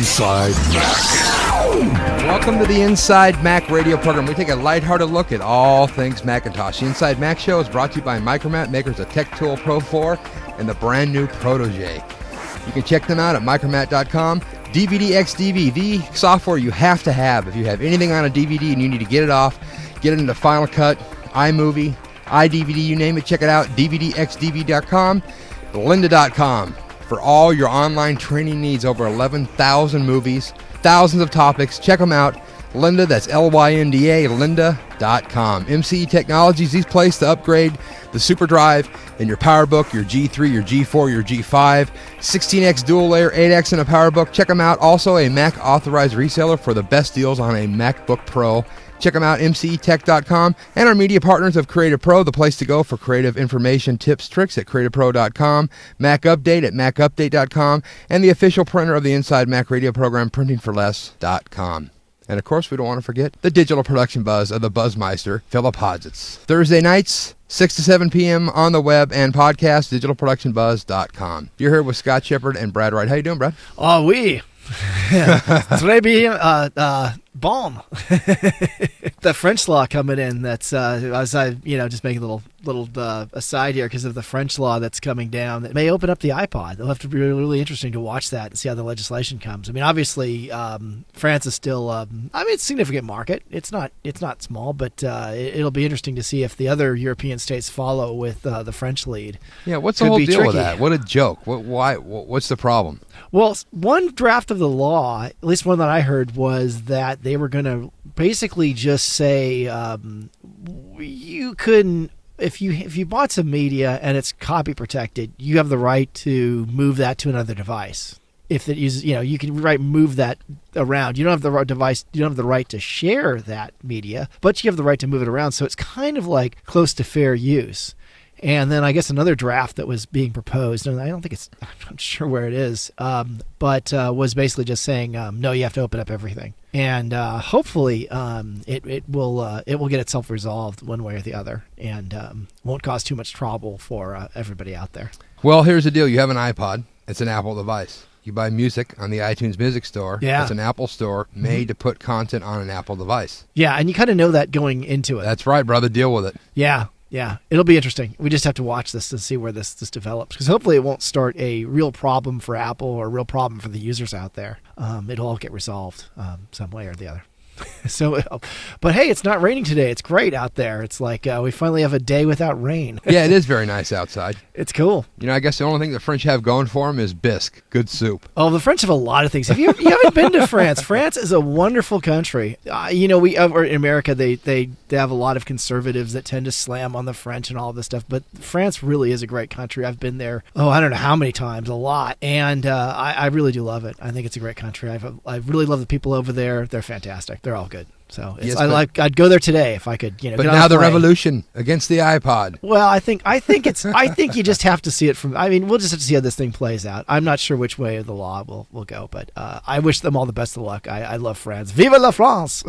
Inside Mac. Welcome to the Inside Mac radio program. We take a lighthearted look at all things Macintosh. The Inside Mac show is brought to you by Micromat, makers of Tech Tool Pro 4 and the brand new Protege. You can check them out at micromat.com. DVD XDV, the software you have to have. If you have anything on a DVD and you need to get it off, get it into Final Cut, iMovie, iDVD, you name it, check it out. DVDXDV.com, lynda.com for all your online training needs. Over 11,000 movies, thousands of topics. Check them out. Lynda, that's Lynda, lynda.com. MCE Technologies, these places to upgrade the SuperDrive in your PowerBook, your G3, your G4, your G5, 16X dual layer, 8X in a PowerBook. Check them out. Also a Mac authorized reseller for the best deals on a MacBook Pro. Check them out, mcetech.com. And our media partners of Creative Pro, the place to go for creative information, tips, tricks at creativepro.com, Mac Update at macupdate.com, and the official printer of the Inside Mac radio program, printingforless.com. And of course, we don't want to forget the digital production buzz of the Buzzmeister, Philip Hodgetts. Thursday nights, 6 to 7 p.m. on the web and podcast, digitalproductionbuzz.com. You're here with Scott Shepard and Brad Wright. How you doing, Brad? Oh, oui. Très bien. Bon. The French law coming in. That's just making a little aside here because of the French law that's coming down that may open up the iPod. It'll have to be really interesting to watch that and see how the legislation comes. I mean, obviously, France is still it's a significant market. It's not small, but it'll be interesting to see if the other European states follow with the French lead. Yeah, what's the whole deal with that? What a joke. What's the problem? Well, one draft of the law, at least one that I heard, was that they were going to basically just say you couldn't, if you bought some media and it's copy protected, you have the right to move that to another device. If it uses, you can move that around. You don't have the right device. You don't have the right to share that media, but you have the right to move it around. So it's kind of like close to fair use. And then I guess another draft that was being proposed, and I'm not sure where it is, but was basically just saying, no, you have to open up everything. And hopefully it will get itself resolved one way or the other and won't cause too much trouble for everybody out there. Well, here's the deal. You have an iPod. It's an Apple device. You buy music on the iTunes Music Store. Yeah. It's an Apple store made to put content on an Apple device. Yeah, and you kind of know that going into it. That's right, brother. Deal with it. Yeah. Yeah, it'll be interesting. We just have to watch this to see where this develops, because hopefully it won't start a real problem for Apple or a real problem for the users out there. It'll all get resolved some way or the other. But hey, it's not raining today. It's great out there. It's like we finally have a day without rain. Yeah, it is very nice outside. It's cool. I guess the only thing the French have going for them is bisque, good soup. Oh, the French have a lot of things. You haven't been to France? France is a wonderful country. We in America they have a lot of conservatives that tend to slam on the French and all of this stuff. But France really is a great country. I've been there. I don't know how many times, a lot, and I really do love it. I think it's a great country. I really love the people over there. They're fantastic. They're all good. So yes, I'd go there today if I could. But now the revolution against the iPod. Well, I think you just have to see it from. I mean, we'll just have to see how this thing plays out. I'm not sure which way the law will go, but I wish them all the best of luck. I love France. Vive la France!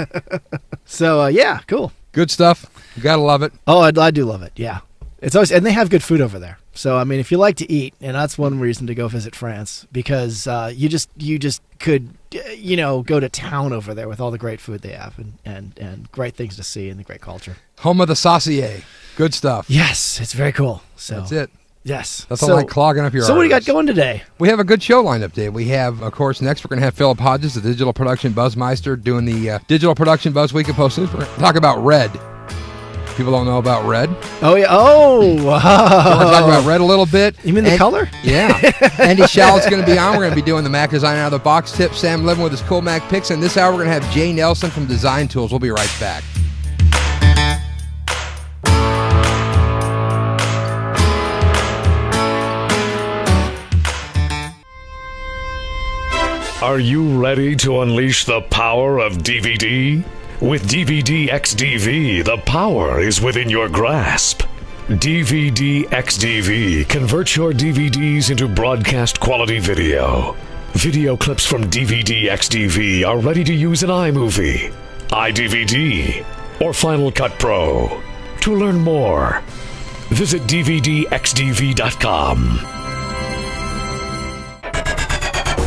So yeah, cool. Good stuff. You gotta love it. Oh, I do love it. Yeah, it's always, and they have good food over there. So I mean, if you like to eat, and that's one reason to go visit France, because you just could go to town over there with all the great food they have and great things to see and the great culture. Home of the saucier. Good stuff. Yes, it's very cool. So that's it. Yes. That's all like clogging up your So arteries. what do you got going today? We have a good show lined up today. We have, of course, next we're going to have Philip Hodgetts, the Digital Production Buzzmeister, doing the Digital Production Buzz Week of Post News. We're going to talk about Red. People don't know about Red. Oh, yeah. Oh, wow. We're going to talk about Red a little bit. You mean the color? Yeah. Andy Shallot's going to be on. We're going to be doing the Mac Design Out of the Box tips. Sam Levin with his cool Mac picks. And this hour, we're going to have Jay Nelson from Design Tools. We'll be right back. Are you ready to unleash the power of DVD? With DVD XDV, the power is within your grasp. DVD XDV converts your DVDs into broadcast quality video. Video clips from DVD XDV are ready to use in iMovie, iDVD, or Final Cut Pro. To learn more, visit DVDXDV.com.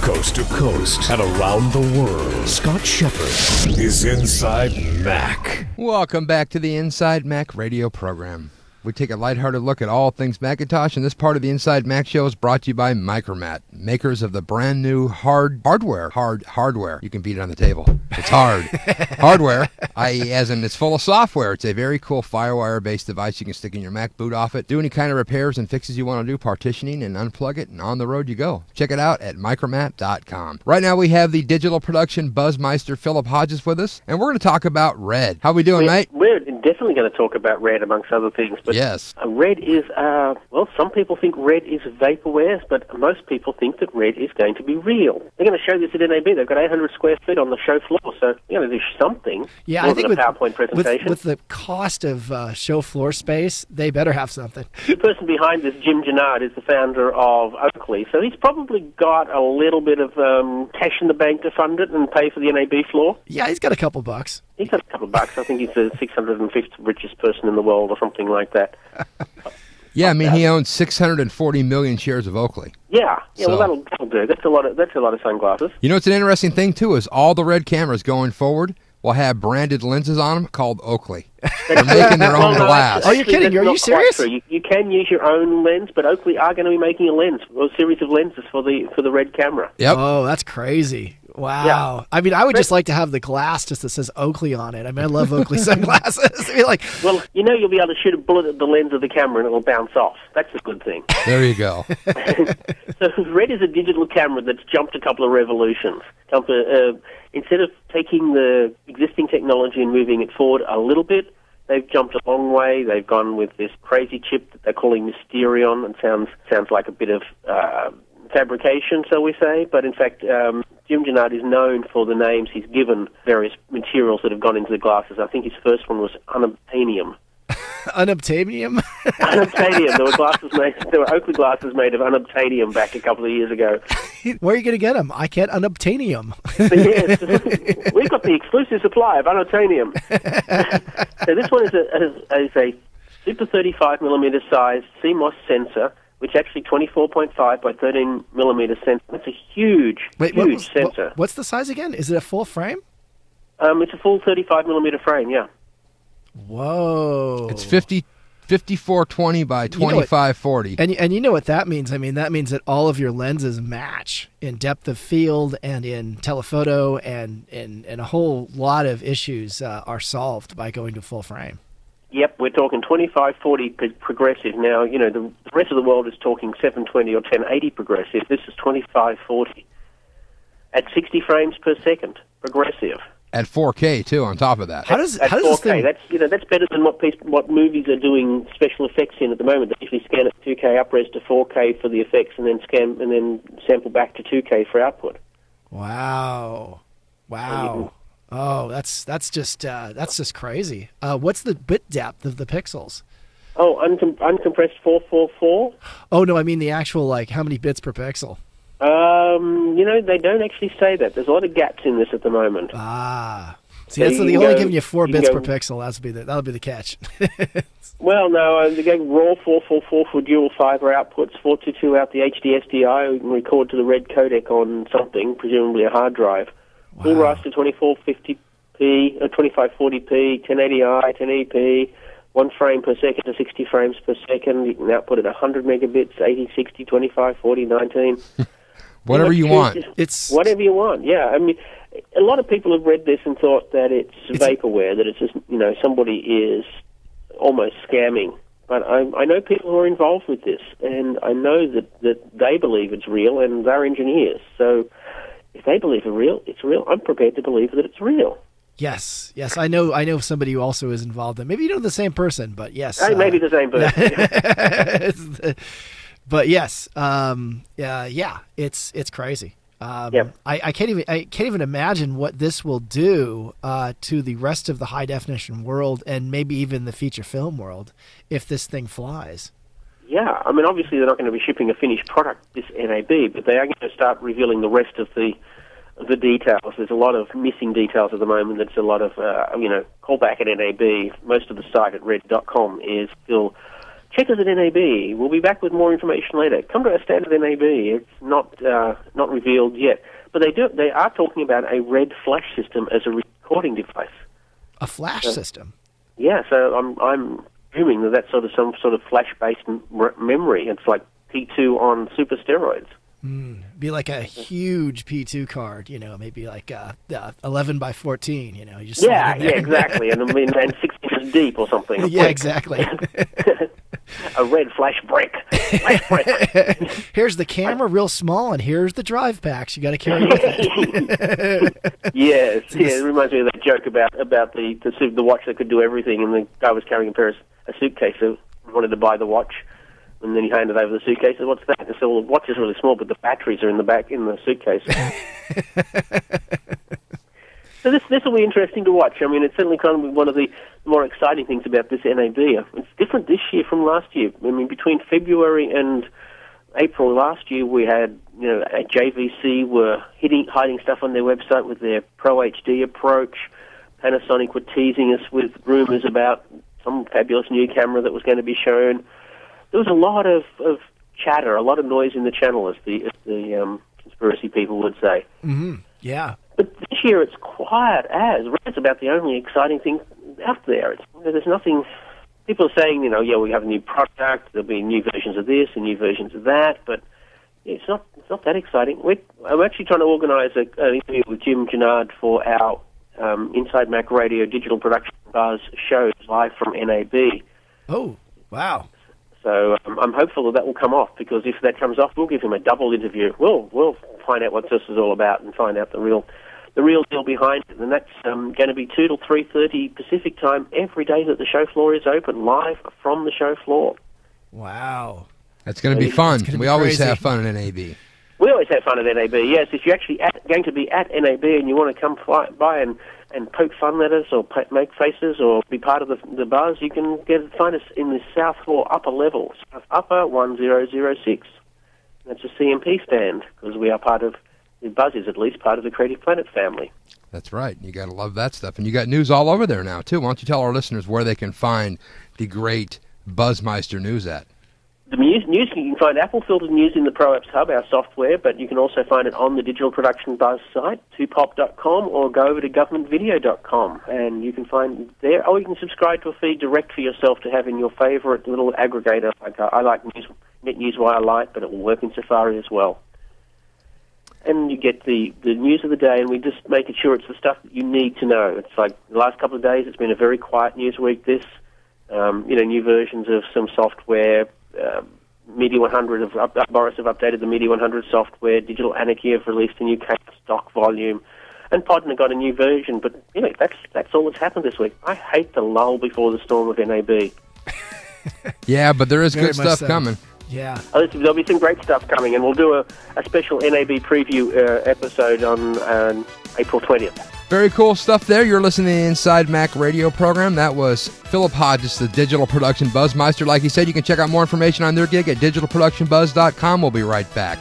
Coast to coast and around the world, Scott Shepherd is Inside Mac. Welcome back to the Inside Mac radio program. We take a lighthearted look at all things Macintosh, and this part of the Inside Mac show is brought to you by Micromat, makers of the brand new hardware. You can beat it on the table. It's hard. Hardware, i.e. as in it's full of software. It's a very cool FireWire-based device you can stick in your Mac, boot off it, do any kind of repairs and fixes you want to do, partitioning, and unplug it, and on the road you go. Check it out at micromat.com. Right now we have the digital production buzzmeister Philip Hodges with us, and we're going to talk about Red. How we doing, mate? We're definitely going to talk about Red, amongst other things. But yes. Red is, some people think Red is vaporware, but most people think that Red is going to be real. They're going to show this at NAB. They've got 800 square feet on the show floor, so they're going to do something. Yeah, more I think than a PowerPoint presentation. With the cost of show floor space, they better have something. The person behind this, Jim Gennard, is the founder of Oakley, so he's probably got a little bit of cash in the bank to fund it and pay for the NAB floor. Yeah, he's got a couple bucks. He's got a couple of bucks. I think he's the 605th richest person in the world or something like that. Yeah, I mean, he owns 640 million shares of Oakley. Yeah, So- well, that'll do. That's a lot of sunglasses. You know what's an interesting thing, too, is all the Red cameras going forward will have branded lenses on them called Oakley. They're making their own glass. Oh, you're kidding. That's Are you not quite serious? true. You can use your own lens, but Oakley are going to be making a lens, or a series of lenses for the Red camera. Yep. Oh, that's crazy. Wow. Yeah. I mean, I would just like to have the glass just that says Oakley on it. I mean, I love Oakley sunglasses. I mean, like, Well, you'll be able to shoot a bullet at the lens of the camera and it'll bounce off. That's a good thing. There you go. So Red is a digital camera that's jumped a couple of revolutions. Instead of taking the existing technology and moving it forward a little bit, they've jumped a long way. They've gone with this crazy chip that they're calling Mysterion. It sounds like a bit of fabrication, shall we say, but in fact, Jim Gennard is known for the names he's given various materials that have gone into the glasses. I think his first one was unobtainium. unobtainium? Unobtainium. There were Oakley glasses made of unobtainium back a couple of years ago. Where are you going to get them? I can't unobtainium. Yes, we've got the exclusive supply of unobtainium. So this one is a super 35mm size CMOS sensor, which actually 24.5 by 13 millimeter sensor. That's a huge sensor. What's the size again? Is it a full frame? It's a full 35 millimeter frame, yeah. Whoa. It's 5420 by 2540. And you know what that means? I mean, that means that all of your lenses match in depth of field and in telephoto and a whole lot of issues are solved by going to full frame. Yep, we're talking 2540 progressive. Now, the rest of the world is talking 720 or 1080 progressive. This is 2540 at 60 frames per second progressive. At 4K, too, on top of that. How does 4K. this thing... That's better than what movies are doing special effects in at the moment. They usually scan it 2K upres to 4K for the effects, and then sample back to 2K for output. Wow. Oh, that's just crazy. What's the bit depth of the pixels? Oh, uncompressed 444. Oh no, I mean the actual how many bits per pixel. They don't actually say that. There's a lot of gaps in this at the moment. Ah, see, So that's you the can only go- giving you 4 you can bits go- per pixel. That'll be the catch. Well, no, they go raw 444 for dual fiber outputs, 422 out the HD SDI, and record to the red codec on something, presumably a hard drive. Full rise to 2450p, 2540p, 1080i, 1080p, 1 frame per second to 60 frames per second. You can output at 100 megabits, 80, 60, 25, 40, 19. Whatever you want. It's Whatever you want, yeah. I mean, a lot of people have read this and thought that it's vaporware, that it's just, somebody is almost scamming. But I know people who are involved with this, and I know that they believe it's real, and they're engineers. So if they believe it's real, I'm prepared to believe that it's real. yes. I know somebody who also is involved in. Maybe you know the same person, but yes. Maybe the same person. But yes, it's crazy. Yep. I can't even imagine what this will do to the rest of the high definition world and maybe even the feature film world if this thing flies. Yeah, I mean, obviously they're not going to be shipping a finished product this NAB, but they are going to start revealing the rest of the details. There's a lot of missing details at the moment. There's a lot of, callback at NAB. Most of the site at red.com is still check us at NAB. We'll be back with more information later. Come to our stand at NAB. It's not revealed yet. But they are talking about a red flash system as a recording device. A flash system? Yeah, so I'm assuming that's some sort of flash-based memory. It's like P2 on super steroids. Be like a huge P2 card, maybe like 11 by 14, You just exactly, and 6 inches deep or something. Yeah, exactly. A red flash brick. Here's the camera, real small, and here's the drive packs. You got to carry with it. Yes, it reminds me of that joke about the watch that could do everything, and the guy was carrying a suitcase, so wanted to buy the watch. And then he handed over the suitcase. And what's that? And so, well, the watch is really small, but the batteries are in the back in the suitcase. So this will be interesting to watch. I mean, it's certainly kind of one of the more exciting things about this NAB. It's different this year from last year. I mean, between February and April last year, we had at JVC were hiding stuff on their website with their Pro HD approach. Panasonic were teasing us with rumors about some fabulous new camera that was going to be shown. There was a lot of chatter, a lot of noise in the channel, as the conspiracy people would say. Mm-hmm. Yeah. But this year it's quiet as. It's about the only exciting thing out there. There's nothing. People are saying, we have a new product, there'll be new versions of this and new versions of that, but it's not that exciting. I'm actually trying to organise an interview with Jim Gennard for our Inside Mac Radio Digital Production Buzz shows live from NAB. Oh, wow. So I'm hopeful that will come off, because if that comes off, we'll give him a double interview. We'll find out what this is all about and find out the real deal behind it. And that's going to be 2 till 3:30 Pacific time every day that the show floor is open, live from the show floor. Wow. That's going to be fun. We always have fun at NAB. We always have fun at NAB, yes. If you're actually going to be at NAB and you want to come by and poke fun at us or make faces or be part of the buzz, you can find us in the South Floor upper level, upper 1006. That's a CMP stand, because we are part of, the buzz is at least part of the Creative Planet family. That's right. You got to love that stuff. And you got news all over there now, too. Why don't you tell our listeners where they can find the great Buzzmeister news at? The news, you can find Apple Filtered News in the Pro Apps Hub, our software, but you can also find it on the Digital Production Buzz site, 2pop.com, or go over to governmentvideo.com, and you can find it there. Or you can subscribe to a feed direct for yourself to have in your favourite little aggregator. I like NetNewsWire Lite, but it will work in Safari as well. And you get the news of the day, and we just make sure it's the stuff that you need to know. It's like the last couple of days, it's been a very quiet news week. New versions of some software. Media 100 Boris have updated the Media 100 software. Digital Anarchy have released a new stock volume, and Podner got a new version. But that's all that's happened this week. I hate the lull before the storm of NAB. Yeah, but there is good stuff coming. Yeah, there'll be some great stuff coming, and we'll do a special NAB preview episode on April 20th. Very cool stuff there. You're listening to the Inside Mac radio program. That was Philip Hodges, the Digital Production Buzzmeister. Like he said, you can check out more information on their gig at digitalproductionbuzz.com. We'll be right back.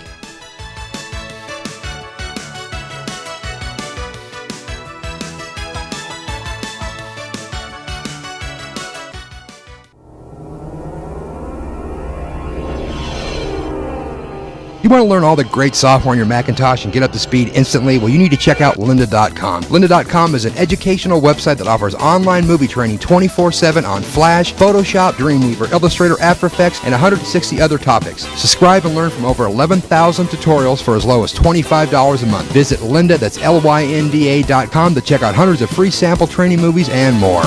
You want to learn all the great software on your Macintosh and get up to speed instantly? Well, you need to check out lynda.com. Lynda.com is an educational website that offers online movie training 24/7 on Flash, Photoshop, Dreamweaver, Illustrator, After Effects, and 160 other topics. Subscribe and learn from over 11,000 tutorials for as low as $25 a month. Visit Lynda, that's Lynda.com, to check out hundreds of free sample training movies and more.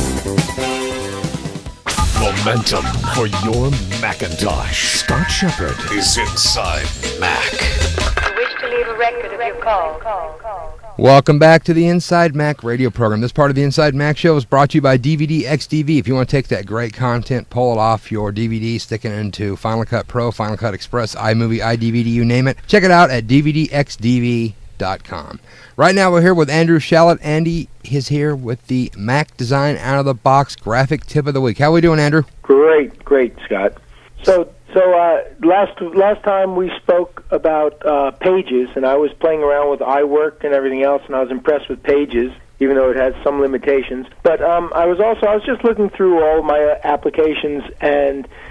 Momentum for your Macintosh. Scott Shepard is Inside Mac. I wish to leave a record of your call. Welcome back to the Inside Mac radio program. This part of the Inside Mac show is brought to you by DVD XDV. If you want to take that great content, pull it off your DVD, stick it into Final Cut Pro, Final Cut Express, iMovie, iDVD, you name it. Check it out at DVDXDV.com. Right now we're here with Andrew Shallot. Andy is here with the Mac Design Out-of-the-Box graphic tip of the week. How are we doing, Andrew? Great, Scott. So last time we spoke about Pages, and I was playing around with iWork and everything else, and I was impressed with Pages, even though it has some limitations. But I was just looking through all of my applications, and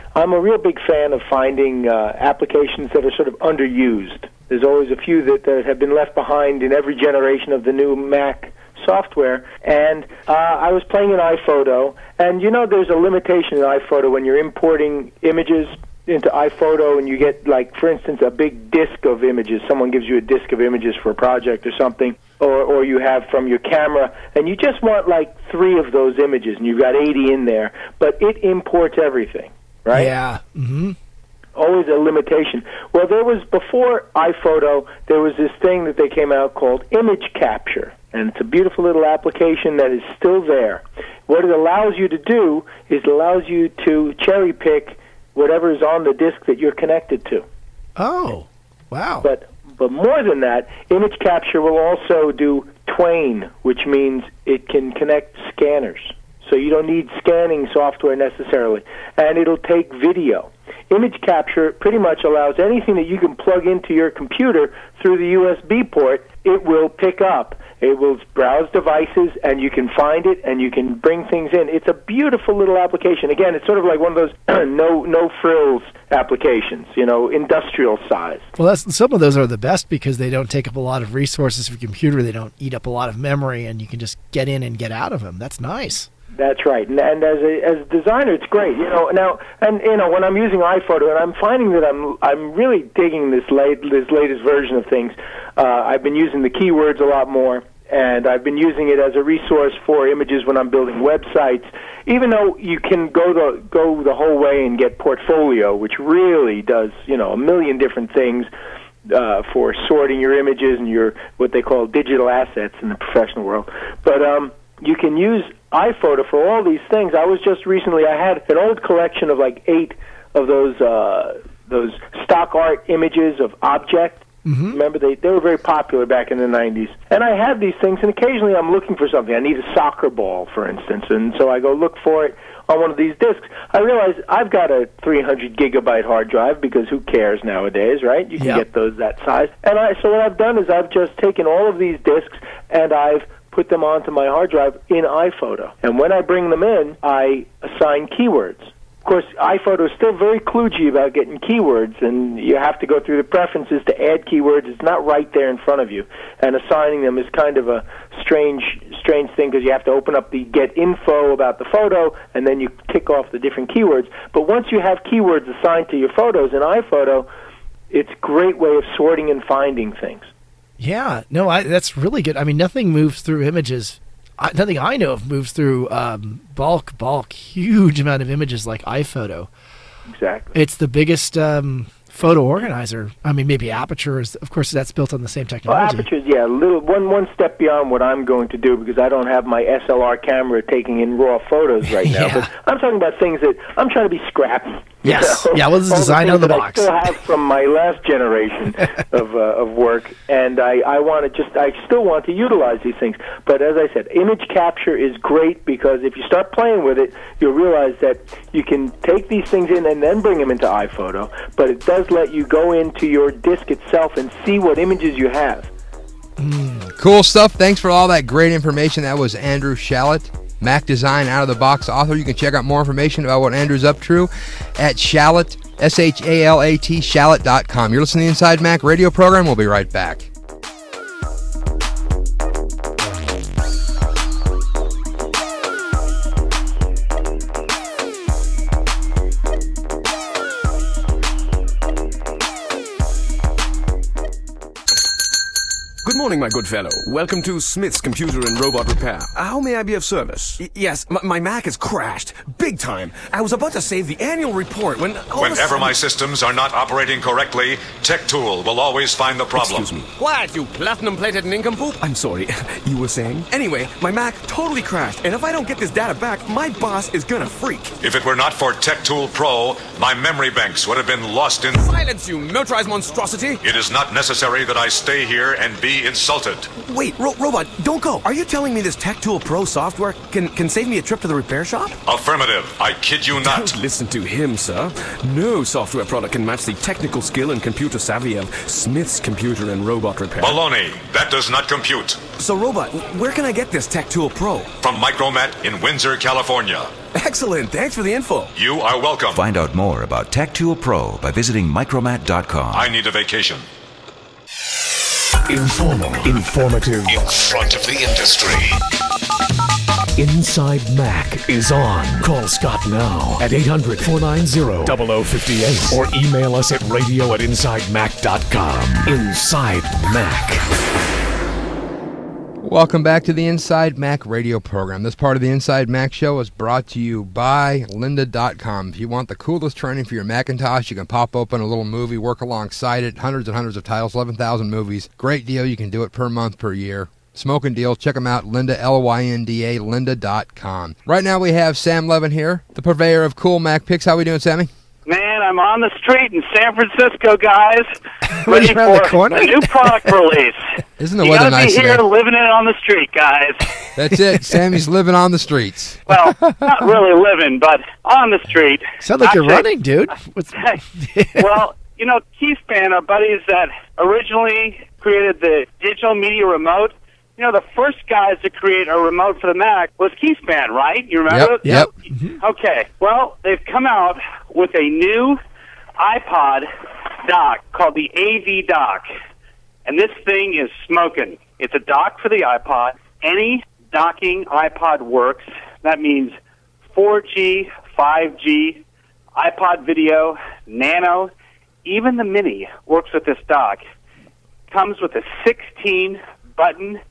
I'm a real big fan of finding applications that are sort of underused. There's always a few that have been left behind in every generation of the new Mac software, and I was playing in iPhoto, and there's a limitation in iPhoto when you're importing images into iPhoto, and you get, like, for instance, a big disk of images. Someone gives you a disk of images for a project or something, or you have from your camera, and you just want, like, 3 of those images, and you've got 80 in there, but it imports everything, right? Yeah. Mm-hmm. Always a limitation. Well, before iPhoto, there was this thing that they came out called image capture, and it's a beautiful little application that is still there. What it allows you to do is it allows you to cherry pick whatever is on the disk that you're connected to. Oh, wow. But more than that, image capture will also do Twain, which means it can connect scanners. So you don't need scanning software necessarily. And it'll take video. Image capture pretty much allows anything that you can plug into your computer through the USB port, it will pick up. It will browse devices, and you can find it, and you can bring things in. It's a beautiful little application. Again, it's sort of like one of those no-frills applications, industrial size. Well, some of those are the best because they don't take up a lot of resources for your computer. They don't eat up a lot of memory, and you can just get in and get out of them. That's nice. That's right, and as a designer, it's great. Now, when I'm using iPhoto, and I'm finding that I'm really digging this latest version of things. I've been using the keywords a lot more, and I've been using it as a resource for images when I'm building websites. Even though you can go the whole way and get Portfolio, which really does a million different things for sorting your images and your what they call digital assets in the professional world, but you can use iPhoto for all these things. I had an old collection of like 8 of those stock art images of objects. Mm-hmm. Remember, they were very popular back in the 90s. And I had these things, and occasionally I'm looking for something. I need a soccer ball, for instance, and so I go look for it on one of these disks. I realize I've got a 300-gigabyte hard drive, because who cares nowadays, right? You can get those that size. And so what I've done is I've just taken all of these disks, and I've put them onto my hard drive in iPhoto. And when I bring them in, I assign keywords. Of course, iPhoto is still very kludgy about getting keywords, and you have to go through the preferences to add keywords. It's not right there in front of you. And assigning them is kind of a strange thing, because you have to open up the get info about the photo, and then you kick off the different keywords. But once you have keywords assigned to your photos in iPhoto, it's a great way of sorting and finding things. Yeah, no, that's really good. I mean, nothing moves through images. Nothing I know of moves through bulk, huge amount of images like iPhoto. Exactly. It's the biggest photo organizer. I mean, maybe Aperture is, of course, that's built on the same technology. Well, Aperture's, one step beyond what I'm going to do, because I don't have my SLR camera taking in raw photos right now. But I'm talking about things that I'm trying to be scrappy. Yes. Yeah, well, this is design out of the box. I still have from my last generation of work, and I still want to utilize these things. But as I said, image capture is great, because if you start playing with it, you'll realize that you can take these things in and then bring them into iPhoto, but it does let you go into your disk itself and see what images you have. Cool stuff. Thanks for all that great information. That was Andrew Shalit, Mac Design Out of the Box author. You can check out more information about what Andrew's up to at Shalit, SHALAT, Shalit.com. You're listening to the Inside Mac radio program. We'll be right back. Good morning, my good fellow. Welcome to Smith's Computer and Robot Repair. How may I be of service? Yes, my Mac has crashed. Big time. I was about to save the annual report when... Whenever my systems are not operating correctly, TechTool will always find the problem. Excuse me. What, you platinum-plated nincompoop? I'm sorry. You were saying? Anyway, my Mac totally crashed, and if I don't get this data back, my boss is gonna freak. If it were not for TechTool Pro, my memory banks would have been lost in... Silence, you motorized monstrosity! It is not necessary that I stay here and be insulted. Wait, Robot, don't go. Are you telling me this Tech Tool Pro software can save me a trip to the repair shop? Affirmative. I kid you not. Don't listen to him, sir. No software product can match the technical skill and computer savvy of Smith's Computer and Robot Repair. Baloney. That does not compute. So, Robot, where can I get this Tech Tool Pro? From Micromat in Windsor, California. Excellent. Thanks for the info. You are welcome. Find out more about Tech Tool Pro by visiting micromat.com. I need a vacation. Informal, informative, in front of the industry. Inside Mac is on. Call Scott now at 800-490-0058 or email us at radio@insidemac.com. Inside Mac. Welcome back to the Inside Mac radio program. This part of the Inside Mac show is brought to you by lynda.com. If you want the coolest training for your Macintosh, you can pop open a little movie, work alongside it. Hundreds and hundreds of titles, 11,000 movies. Great deal. You can do it per month, per year. Smoking deal. Check them out. Lynda, Lynda, lynda.com. Right now we have Sam Levin here, the purveyor of cool Mac picks. How we doing, Sammy? Man, I'm on the street in San Francisco, guys, Ready ready around the for corner? a new product release. Isn't the You weather gotta nice be here today? living it on the street, guys. That's it. Sammy's living on the streets. Well, not really living, but on the street. Sound like you're Actually, running, dude. What's... Well, you know, Keyspan, our buddies that originally created the digital media remote, you know, the first guys to create a remote for the Mac was Keyspan, right? You remember it? Yep. Okay. Well, they've come out with a new iPod dock called the AV dock. And this thing is smoking. It's a dock for the iPod. Any docking iPod works. That means 4G, 5G, iPod video, Nano, even the Mini works with this dock. Comes with a 16-button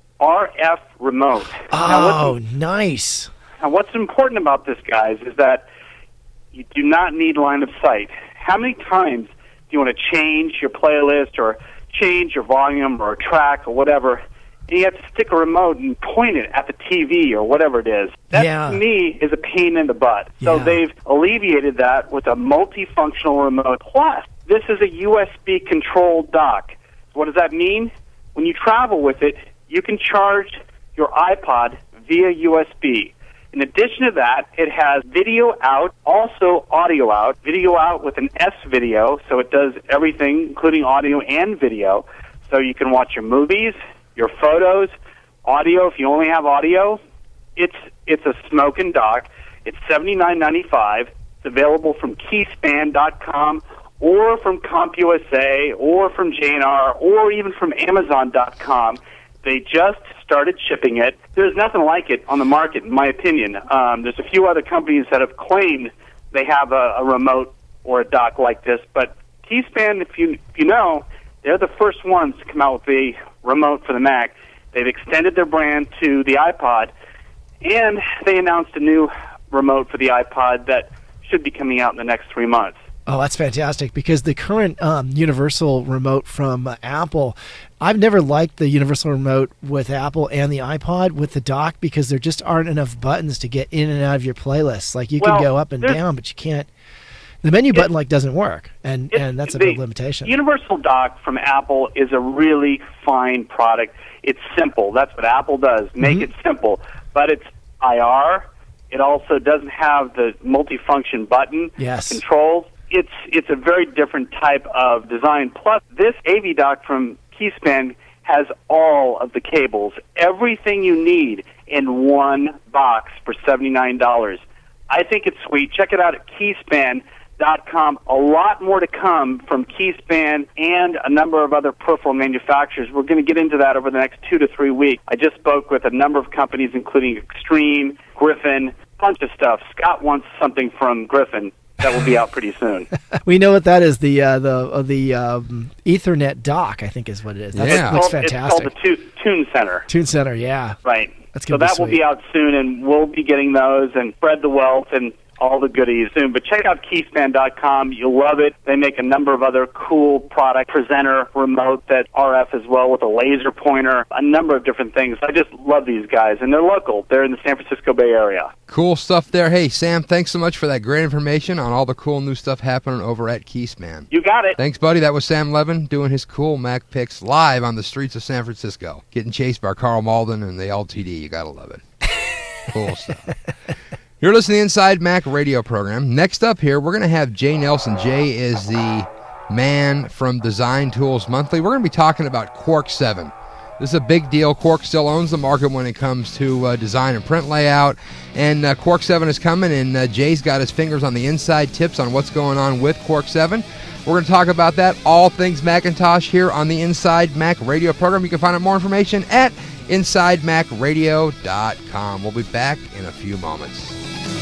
RF remote. Oh, nice. Now, what's important about this, guys, is that you do not need line of sight. How many times do you want to change your playlist or change your volume or a track or whatever, and you have to stick a remote and point it at the TV or whatever it is? That, to me, is a pain in the butt. So they've alleviated that with a multifunctional remote. Plus, this is a USB-controlled dock. What does that mean? When you travel with it, you can charge your iPod via USB. In addition to that, it has video out, also audio out. Video out with an S video, so it does everything, including audio and video. So you can watch your movies, your photos, audio if you only have audio. It's a smoking dock. It's $79.95. It's available from Keyspan.com or from CompUSA or from JNR or even from Amazon.com. They just started shipping it. There's nothing like it on the market, in my opinion. There's a few other companies that have claimed they have a remote or a dock like this, but Keyspan, if you know, they're the first ones to come out with the remote for the Mac. They've extended their brand to the iPod, and they announced a new remote for the iPod that should be coming out in the next 3 months. Oh, that's fantastic, because the current universal remote from Apple, I've never liked the universal remote with Apple and the iPod with the dock because there just aren't enough buttons to get in and out of your playlists. Like you can go up and down, but you can't. The menu button doesn't work, and that's a big limitation. Universal dock from Apple is a really fine product. It's simple. That's what Apple does. Make it simple. But it's IR. It also doesn't have the multifunction button controls. It's a very different type of design. Plus, this AV dock from Keyspan has all of the cables, everything you need in one box for $79. I think it's sweet. Check it out at Keyspan.com. A lot more to come from Keyspan and a number of other peripheral manufacturers. We're going to get into that over the next 2 to 3 weeks. I just spoke with a number of companies, including Extreme, Griffin, a bunch of stuff. Scott wants something from Griffin. That will be out pretty soon. We know what that is. The Ethernet dock, I think, is what it is. That looks fantastic. It's called the Tune Center. Tune Center, yeah. Right. That's so that will be out soon, and we'll be getting those and spread the wealth. And all the goodies soon. But check out keyspan.com. You'll love it. They make a number of other cool product presenter remote that RF as well with a laser pointer, a number of different things. I just love these guys, and they're local. They're in the San Francisco Bay Area. Cool stuff there. Hey, Sam, thanks so much for that great information on all the cool new stuff happening over at Keyspan. You got it. Thanks, buddy. That was Sam Levin doing his cool Mac picks live on the streets of San Francisco, getting chased by Carl Malden and the LTD. You gotta love it. Cool stuff. You're listening to the Inside Mac radio program. Next up here, we're going to have Jay Nelson. Jay is the man from Design Tools Monthly. We're going to be talking about Quark 7. This is a big deal. Quark still owns the market when it comes to design and print layout. And Quark 7 is coming, and Jay's got his fingers on the inside tips on what's going on with Quark 7. We're going to talk about that, all things Macintosh, here on the Inside Mac radio program. You can find out more information at InsideMacRadio.com. We'll be back in a few moments.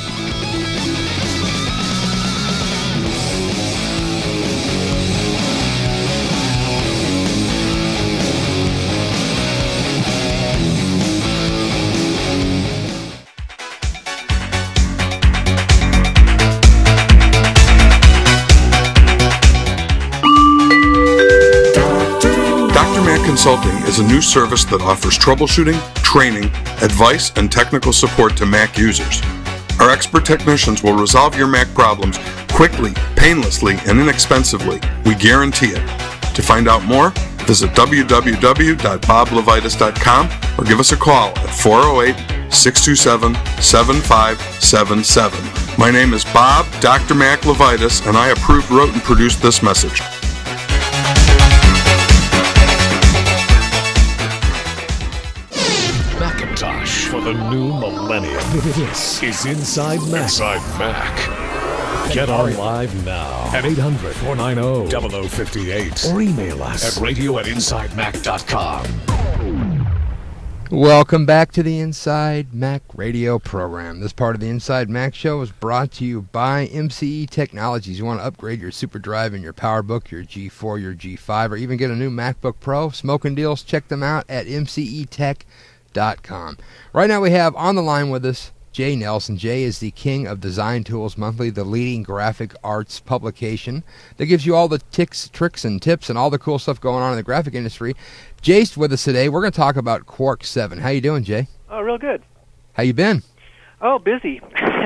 Consulting is a new service that offers troubleshooting, training, advice, and technical support to Mac users. Our expert technicians will resolve your Mac problems quickly, painlessly, and inexpensively. We guarantee it. To find out more, visit www.boblevitis.com or give us a call at 408-627-7577. My name is Bob, Dr. Mac Levitis, and I approved, wrote, and produced this message. For the new millennium. This is Inside Mac. Inside Mac. Get on live now at 800-490-0058 or email us at radio@InsideMac.com. Welcome back to the Inside Mac radio program. This part of the Inside Mac show is brought to you by MCE Technologies. You want to upgrade your SuperDrive and your PowerBook, your G4, your G5, or even get a new MacBook Pro? Smoking deals, check them out at MCETech.com. Right now we have on the line with us Jay Nelson. Jay is the king of Design Tools Monthly, the leading graphic arts publication that gives you all the tricks and tips and all the cool stuff going on in the graphic industry. Jay's with us today. We're going to talk about Quark 7. How you doing, Jay? Oh, real good. How you been? Oh, busy.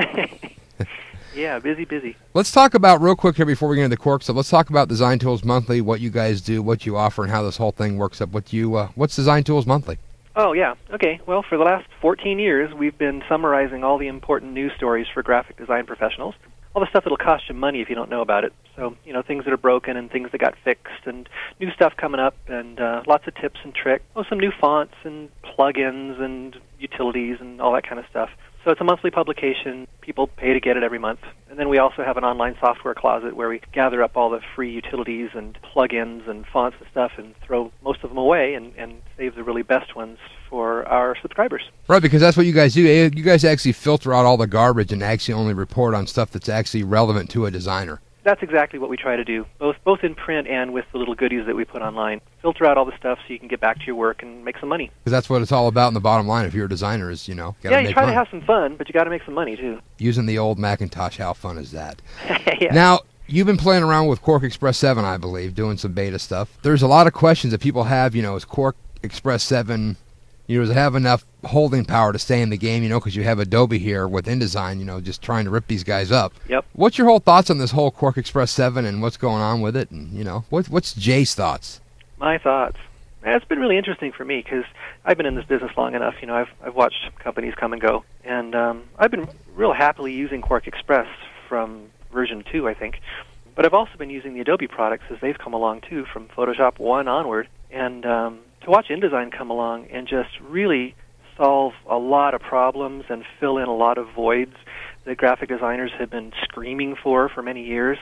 Yeah, busy. Let's talk about, real quick here before we get into the Quark stuff, let's talk about Design Tools Monthly, what you guys do, what you offer, and how this whole thing works up. What's Design Tools Monthly? Oh, yeah. Okay. Well, for the last 14 years, we've been summarizing all the important news stories for graphic design professionals. All the stuff that'll cost you money if you don't know about it. So, things that are broken and things that got fixed and new stuff coming up and lots of tips and tricks. Oh, some new fonts and plugins and utilities and all that kind of stuff. So it's a monthly publication. People pay to get it every month. And then we also have an online software closet where we gather up all the free utilities and plugins and fonts and stuff and throw most of them away and save the really best ones for our subscribers. Right, because that's what you guys do. You guys actually filter out all the garbage and actually only report on stuff that's actually relevant to a designer. That's exactly what we try to do, both in print and with the little goodies that we put online. Filter out all the stuff so you can get back to your work and make some money. Because that's what it's all about in the bottom line. If you're a designer, is you try to have some fun, but you got to make some money too. Using the old Macintosh, how fun is that? Yeah. Now, you've been playing around with Quark Express 7, I believe, doing some beta stuff. There's a lot of questions that people have. Is Quark Express 7? Does it have enough holding power to stay in the game, because you have Adobe here with InDesign, just trying to rip these guys up. Yep. What's your whole thoughts on this whole Quark Express 7 and what's going on with it? And, what's Jay's thoughts? My thoughts? It's been really interesting for me because I've been in this business long enough. I've watched companies come and go, and I've been real happily using Quark Express from version 2, I think. But I've also been using the Adobe products as they've come along, too, from Photoshop 1 onward. And to watch InDesign come along and just really solve a lot of problems and fill in a lot of voids that graphic designers have been screaming for many years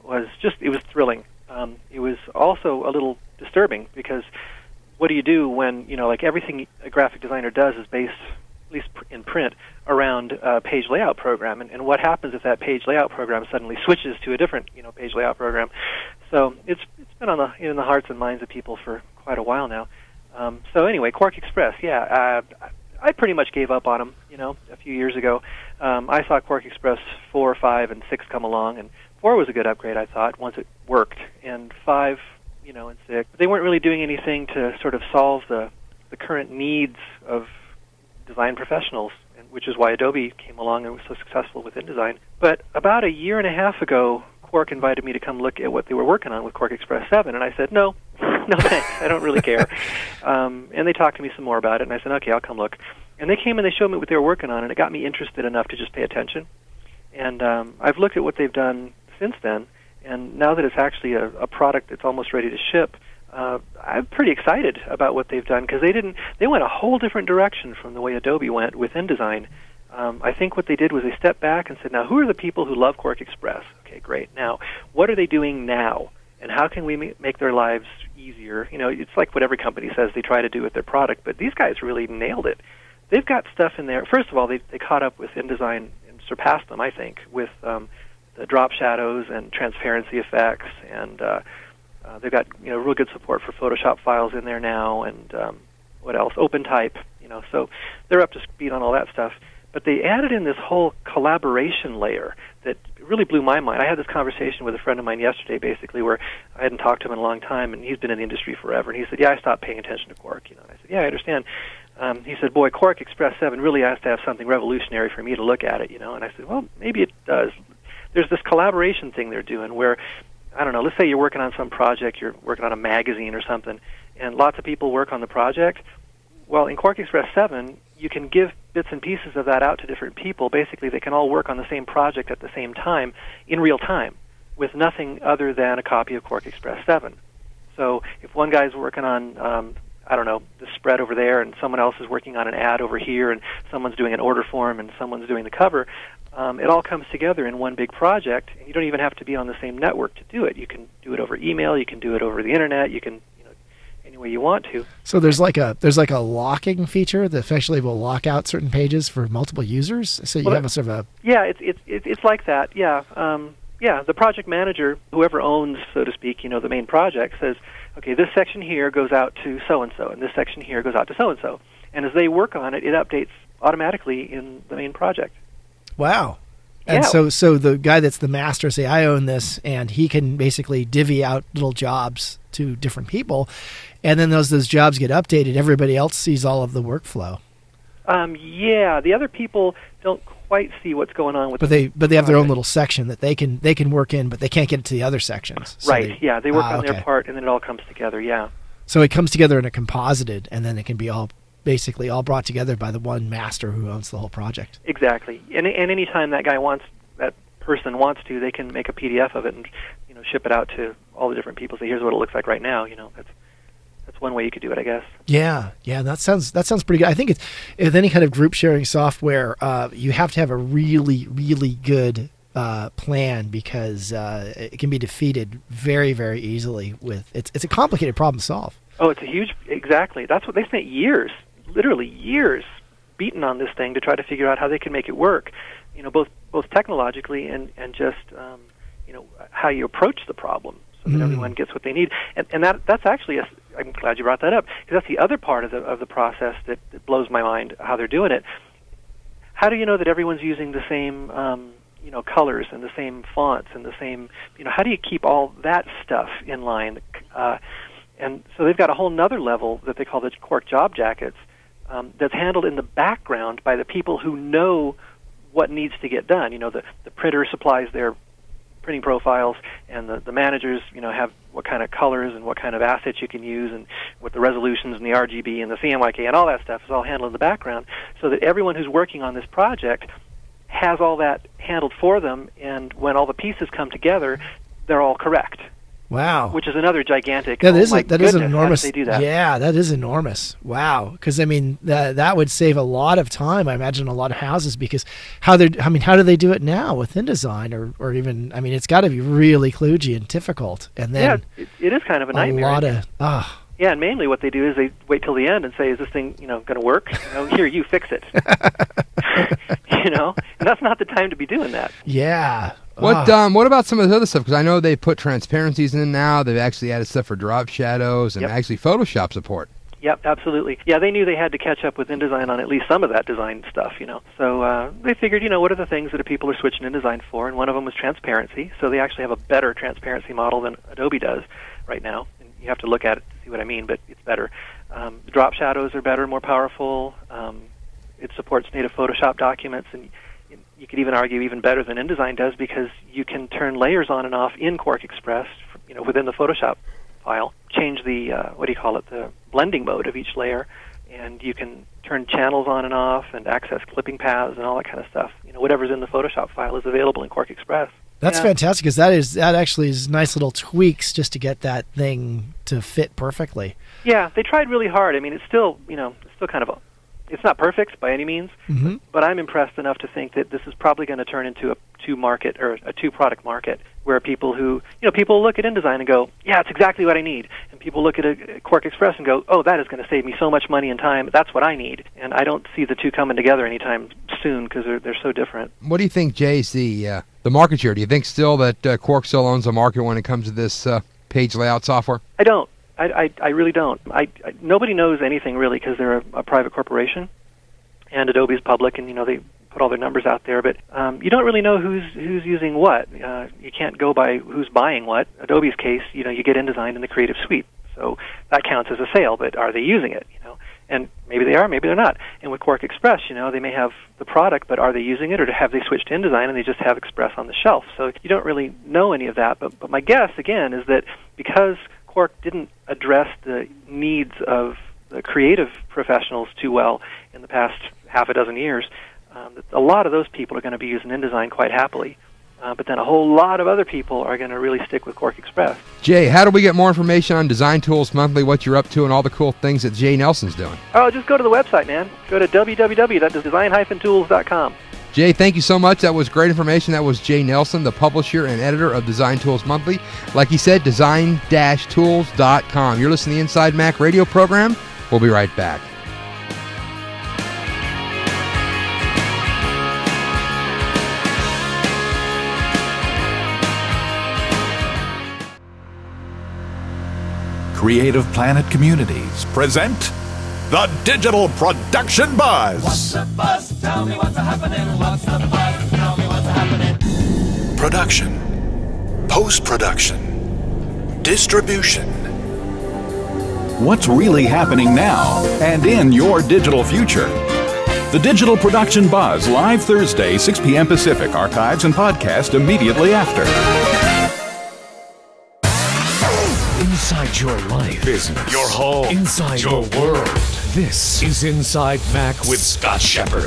it was thrilling. It was also a little disturbing because what do you do when, everything a graphic designer does is based, at least in print, around a page layout program. And what happens if that page layout program suddenly switches to a different, page layout program? So it's been in the hearts and minds of people for quite a while now. So anyway, Quark Express, I pretty much gave up on them, a few years ago. I saw Quark Express 4, 5, and 6 come along, and 4 was a good upgrade, I thought, once it worked, and 5, and 6. But they weren't really doing anything to sort of solve the current needs of design professionals, which is why Adobe came along and was so successful with InDesign. But about a year and a half ago, Quark invited me to come look at what they were working on with Quark Express 7, and I said, no thanks, I don't really care. And they talked to me some more about it, and I said, okay, I'll come look. And they came and they showed me what they were working on, and it got me interested enough to just pay attention. And I've looked at what they've done since then, and now that it's actually a product that's almost ready to ship, I'm pretty excited about what they've done, because they went a whole different direction from the way Adobe went with InDesign. I think what they did was they stepped back and said, now, who are the people who love Quark Express? Okay, great. Now, what are they doing now? And how can we make their lives easier? It's like what every company says they try to do with their product, but these guys really nailed it. They've got stuff in there. First of all, they caught up with InDesign and surpassed them, I think, with the drop shadows and transparency effects, and they've got real good support for Photoshop files in there now, and what else? OpenType, so they're up to speed on all that stuff. But they added in this whole collaboration layer that really blew my mind. I had this conversation with a friend of mine yesterday, basically, where I hadn't talked to him in a long time, and he's been in the industry forever. And he said, yeah, I stopped paying attention to Quark. And I said, yeah, I understand. He said, boy, Quark Express 7 really has to have something revolutionary for me to look at it, And I said, well, maybe it does. There's this collaboration thing they're doing where, I don't know, let's say you're working on some project, you're working on a magazine or something, and lots of people work on the project. Well, in Quark Express 7, you can give bits and pieces of that out to different people. Basically, they can all work on the same project at the same time, in real time, with nothing other than a copy of Quark Express 7. So if one guy's working on, the spread over there, and someone else is working on an ad over here, and someone's doing an order form, and someone's doing the cover, it all comes together in one big project, and you don't even have to be on the same network to do it. You can do it over email, you can do it over the internet, you can any way you want to. So there's like a locking feature that effectively will lock out certain pages for multiple users. So you have a sort of a it's like that. Yeah, the project manager, whoever owns, so to speak, the main project, says, okay, this section here goes out to so and so, and this section here goes out to so and so, and as they work on it, it updates automatically in the main project. Wow. And so the guy that's the master, say, I own this, and he can basically divvy out little jobs to different people, and then those jobs get updated. Everybody else sees all of the workflow. The other people don't quite see what's going on with. But they have their own little section that they can work in, but they can't get it to the other sections. So right. They work on their part, and then it all comes together. Yeah. So it comes together in a composited, and then it can be all brought together by the one master who owns the whole project. Exactly. And any time that person wants to, they can make a PDF of it and ship it out to all the different people. Say, here's what it looks like right now. That's one way you could do it, I guess. Yeah, that sounds pretty good. I think it's with any kind of group sharing software, you have to have a really, really good plan, because it can be defeated very, very easily. It's a complicated problem to solve. Oh, it's a huge, exactly. That's what they spent years, literally years, beating on this thing to try to figure out how they can make it work. Both technologically and just how you approach the problem, so that everyone gets what they need. And that's actually I'm glad you brought that up, because that's the other part of the process that blows my mind, how they're doing it. How do you know that everyone's using the same colors and the same fonts and the same, how do you keep all that stuff in line? And so they've got a whole nother level that they call the Quark Job Jackets, that's handled in the background by the people who know what needs to get done. The printer supplies their printing profiles, and the managers, have what kind of colors and what kind of assets you can use, and what the resolutions and the RGB and the CMYK and all that stuff is all handled in the background, so that everyone who's working on this project has all that handled for them, and when all the pieces come together, they're all correct. Wow. Which is another gigantic, that is an enormous, they do that. Yeah, that is enormous. Wow. Because, that would save a lot of time, I imagine, a lot of houses, because how do they do it now with InDesign, or even, it's got to be really kludgy and difficult. And then it is kind of a nightmare. Yeah, and mainly what they do is they wait till the end and say, is this thing, going to work? Here, you fix it. And that's not the time to be doing that. Yeah. What about some of the other stuff? Because I know they put transparencies in now. They've actually added stuff for drop shadows and actually Photoshop support. Yep, absolutely. Yeah, they knew they had to catch up with InDesign on at least some of that design stuff, So they figured, what are the things that people are switching InDesign for? And one of them was transparency. So they actually have a better transparency model than Adobe does right now. And you have to look at it to see what I mean, but it's better. The drop shadows are better, more powerful. It supports native Photoshop documents, and you could even argue even better than InDesign does because you can turn layers on and off in QuarkXpress, within the Photoshop file. Change the the blending mode of each layer, and you can turn channels on and off and access clipping paths and all that kind of stuff. Whatever's in the Photoshop file is available in QuarkXpress. That's fantastic, because that actually is nice little tweaks just to get that thing to fit perfectly. Yeah, they tried really hard. I mean, it's still kind of it's not perfect by any means, but I'm impressed enough to think that this is probably going to turn into a two-product market, where people look at InDesign and go, yeah, it's exactly what I need. And people look at a QuarkXpress and go, oh, that is going to save me so much money and time. That's what I need. And I don't see the two coming together anytime soon because they're so different. What do you think, Jay, is the market share? Do you think still that Quark still owns the market when it comes to this page layout software? I don't. I really don't. Nobody knows anything really because they're a private corporation, and Adobe's public, and they put all their numbers out there. But you don't really know who's using what. You can't go by who's buying what. Adobe's case, you get InDesign in the Creative Suite, so that counts as a sale. But are they using it? And maybe they are, maybe they're not. And with QuarkXpress, they may have the product, but are they using it, or have they switched to InDesign and they just have Express on the shelf? So you don't really know any of that. But my guess again is that because Quark didn't address the needs of the creative professionals too well in the past half a dozen years, a lot of those people are going to be using InDesign quite happily. But then a whole lot of other people are going to really stick with QuarkXpress. Jay, how do we get more information on Design Tools Monthly, what you're up to, and all the cool things that Jay Nelson's doing? Oh, just go to the website, man. Go to www.design-tools.com. Jay, thank you so much. That was great information. That was Jay Nelson, the publisher and editor of Design Tools Monthly. Like he said, design-tools.com. You're listening to the Inside Mac radio program. We'll be right back. Creative Planet Communities present the Digital Production Buzz. What's the buzz? Tell me what's happening. What's the buzz? Tell me what's happening. Production, post-production, distribution. What's really happening now and in your digital future? The Digital Production Buzz, live Thursday, 6 p.m. Pacific. Archives and podcast immediately after. Inside your life, business, your home, inside your world. This is Inside Mac with Scott Shepard.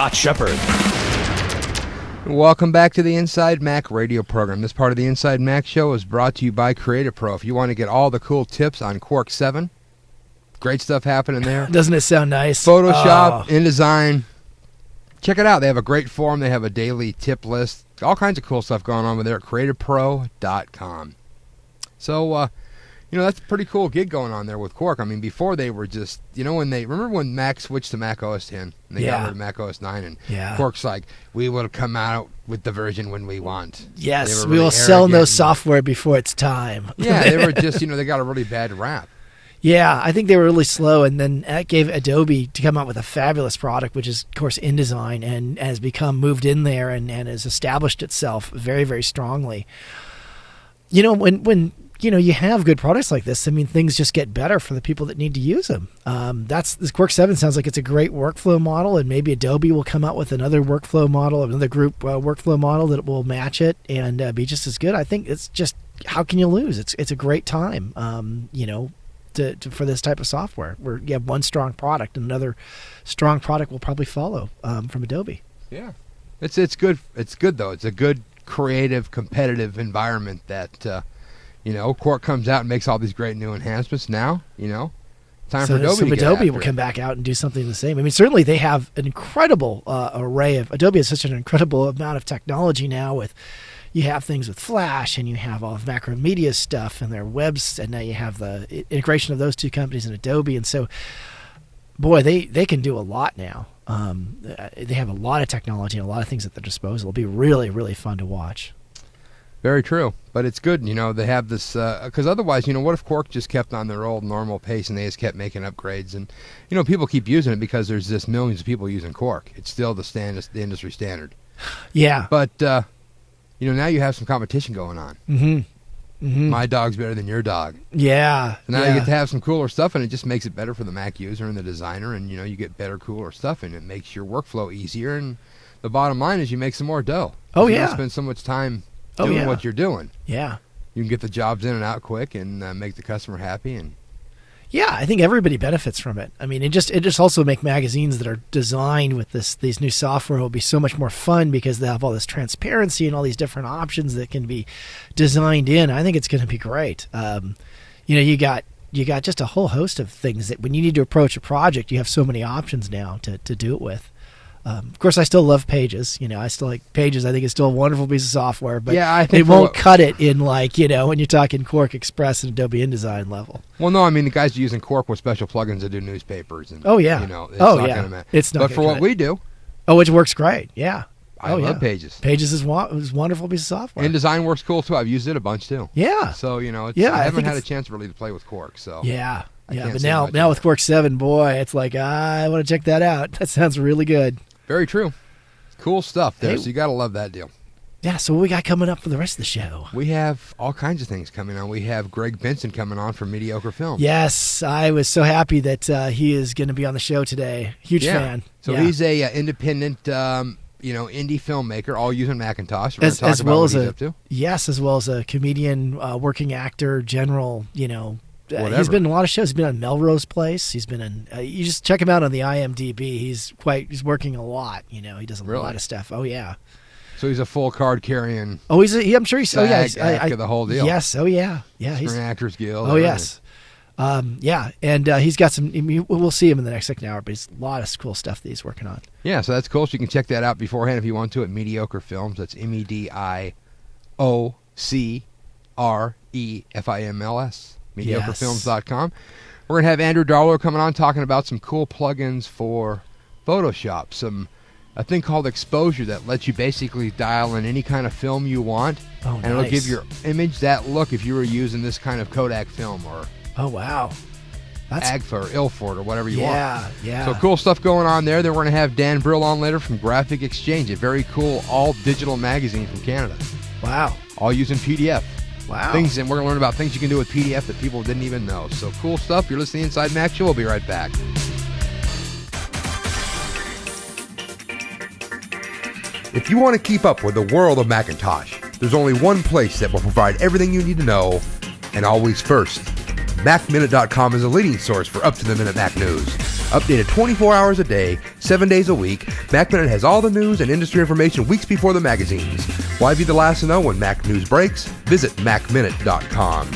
Welcome back to the Inside Mac radio program. This part of the Inside Mac show is brought to you by Creative Pro. If you want to get all the cool tips on Quark 7, great stuff happening there. Doesn't it sound nice? Photoshop, InDesign. Check it out. They have a great forum. They have a daily tip list. All kinds of cool stuff going on over there at CreativePro.com. So, that's a pretty cool gig going on there with Quark. I mean, before they were just, remember when Mac switched to Mac OS 10 and they got rid of Mac OS 9 and Quark's like, we will come out with the version when we want. Yes, we will sell no software before it's time. Yeah, they were just, they got a really bad rap. Yeah, I think they were really slow, and then that gave Adobe to come out with a fabulous product, which is, of course, InDesign, and has moved in there and has established itself very, very strongly. When you have good products like this, I mean, things just get better for the people that need to use them. This Quark 7 sounds like it's a great workflow model, and maybe Adobe will come out with another workflow model, another group workflow model that will match it and be just as good. I think it's just, how can you lose? It's a great time, for this type of software, where you have one strong product and another strong product will probably follow from Adobe. Yeah, it's good. It's good though. It's a good, creative, competitive environment that. Quark comes out and makes all these great new enhancements now, time for Adobe to get Adobe will after come back out and do something the same. I mean, certainly they have an incredible array of, Adobe has such an incredible amount of technology now you have things with Flash and you have all of Macromedia stuff and their webs, and now you have the integration of those two companies in Adobe. And so, boy, they can do a lot now. They have a lot of technology and a lot of things at their disposal. It'll be really, really fun to watch. Very true. But it's good, they have this, because otherwise, what if Quark just kept on their old normal pace and they just kept making upgrades? And, people keep using it because there's just millions of people using Quark. It's still the industry standard. Yeah. But, now you have some competition going on. Mm-hmm. Mm-hmm. My dog's better than your dog. Yeah. So now you get to have some cooler stuff, and it just makes it better for the Mac user and the designer, and, you get better, cooler stuff, and it makes your workflow easier, and the bottom line is you make some more dough. Oh, you yeah. don't spend so much time doing what you're doing. Yeah. You can get the jobs in and out quick and make the customer happy. And yeah, I think everybody benefits from it. I mean, it just also make magazines that are designed with these new software will be so much more fun because they have all this transparency and all these different options that can be designed in. I think it's going to be great. You got just a whole host of things that when you need to approach a project, you have so many options now to do it with. Of course, I still love Pages. I still like Pages. I think it's still a wonderful piece of software, but I think it won't cut it in when you're talking Quark Express and Adobe InDesign level. Well, no, I mean the guys are using Quark with special plugins to do newspapers. And, it's not but for what we do, it works great. Yeah, I love Pages. Pages is a wonderful piece of software. InDesign works cool too. I've used it a bunch too. Yeah. So I haven't had a chance really to play with Quark. So yeah. But now with Quark 7, boy, it's like I want to check that out. That sounds really good. Very true. Cool stuff there, so you got to love that deal. Yeah, so what we got coming up for the rest of the show? We have all kinds of things coming on. We have Greg Benson coming on from Mediocre Film. Yes, I was so happy that he is going to be on the show today. Huge fan. So he's a independent, indie filmmaker, all using Macintosh. We're as talk well about as what he's up to. Yes, as well as a comedian, working actor, general, Whatever. He's been in a lot of shows. He's been on Melrose Place. He's been in. You just check him out on the IMDb. He's working a lot. He does a lot of stuff. Oh yeah. So he's a full card carrying. Oh, I'm sure he's. SAG, the whole deal. Yes. Oh yeah. Yeah. Screen Actors Guild. Oh yes. Yeah, and he's got some. We'll see him in the next second hour, but he's a lot of cool stuff that he's working on. Yeah, so that's cool. So you can check that out beforehand if you want to at Mediocre Films. That's MEDIOCREFIMLS. MediocreFilms.com. We're going to have Andrew Darlow coming on talking about some cool plugins for Photoshop. A thing called Exposure that lets you basically dial in any kind of film you want. Oh, and it'll give your image that look if you were using this kind of Kodak film or wow. That's Agfa or Ilford or whatever you want. Yeah. So cool stuff going on there. Then we're going to have Dan Brill on later from Graphic Exchange, a very cool all-digital magazine from Canada. Wow. All using PDF. Wow. And we're going to learn about things you can do with PDF that people didn't even know. So cool stuff. You're listening to Inside Mac Show. We'll be right back. If you want to keep up with the world of Macintosh, there's only one place that will provide everything you need to know, and always first. MacMinute.com is a leading source for up-to-the-minute Mac news. Updated 24 hours a day, 7 days a week, MacMinute has all the news and industry information weeks before the magazines. Why be the last to know when Mac news breaks? Visit MacMinute.com.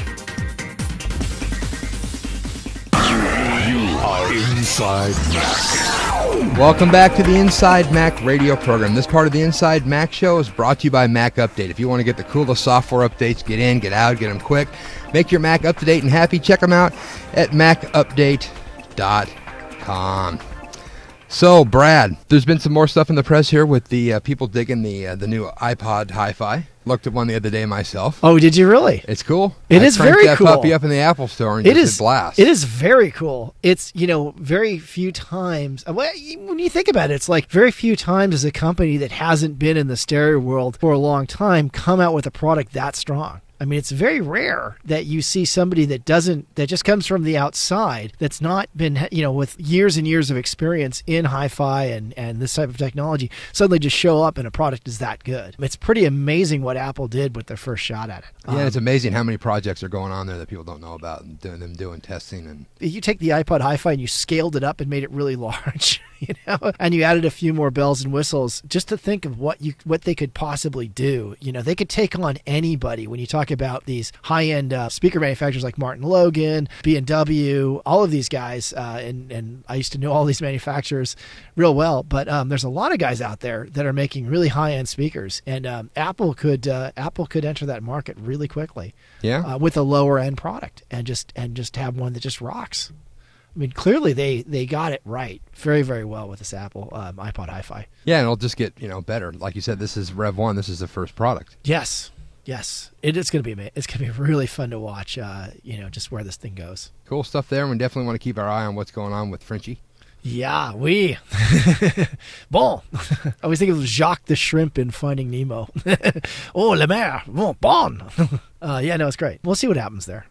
You are Inside Mac. Welcome back to the Inside Mac radio program. This part of the Inside Mac show is brought to you by Mac Update. If you want to get the coolest software updates, get in, get out, get them quick, make your Mac up to date and happy, check them out at MacUpdate.com. So, Brad, there's been some more stuff in the press here with the people digging the new iPod Hi-Fi. Looked at one the other day myself. Oh, did you really? It's cool. It is very cool. That puppy up in the Apple Store and just blast. It is very cool. It's, very few times. When you think about it, it's like very few times as a company that hasn't been in the stereo world for a long time come out with a product that strong. I mean, it's very rare that you see somebody that just comes from the outside, that's not been, with years and years of experience in hi-fi and this type of technology, suddenly just show up and a product is that good. It's pretty amazing what Apple did with their first shot at it. Yeah, it's amazing how many projects are going on there that people don't know about and doing testing. And you take the iPod Hi-Fi and you scaled it up and made it really large, and you added a few more bells and whistles just to think of what they could possibly do. They could take on anybody. When you talk about these high-end speaker manufacturers like Martin Logan, B&W, all of these guys, and I used to know all these manufacturers real well, but there's a lot of guys out there that are making really high-end speakers, and Apple could enter that market really quickly. Yeah. With a lower-end product and just have one that just rocks. I mean, clearly they got it right very, very well with this Apple iPod Hi-Fi. Yeah, and it'll just get better. Like you said, this is Rev 1. This is the first product. Yes. Yes, it's going to be really fun to watch. Just where this thing goes. Cool stuff there. We definitely want to keep our eye on what's going on with Frenchie. Yeah, oui. Bon. I always think of Jacques the shrimp in Finding Nemo. Oh, la mer. Bon. It's great. We'll see what happens there.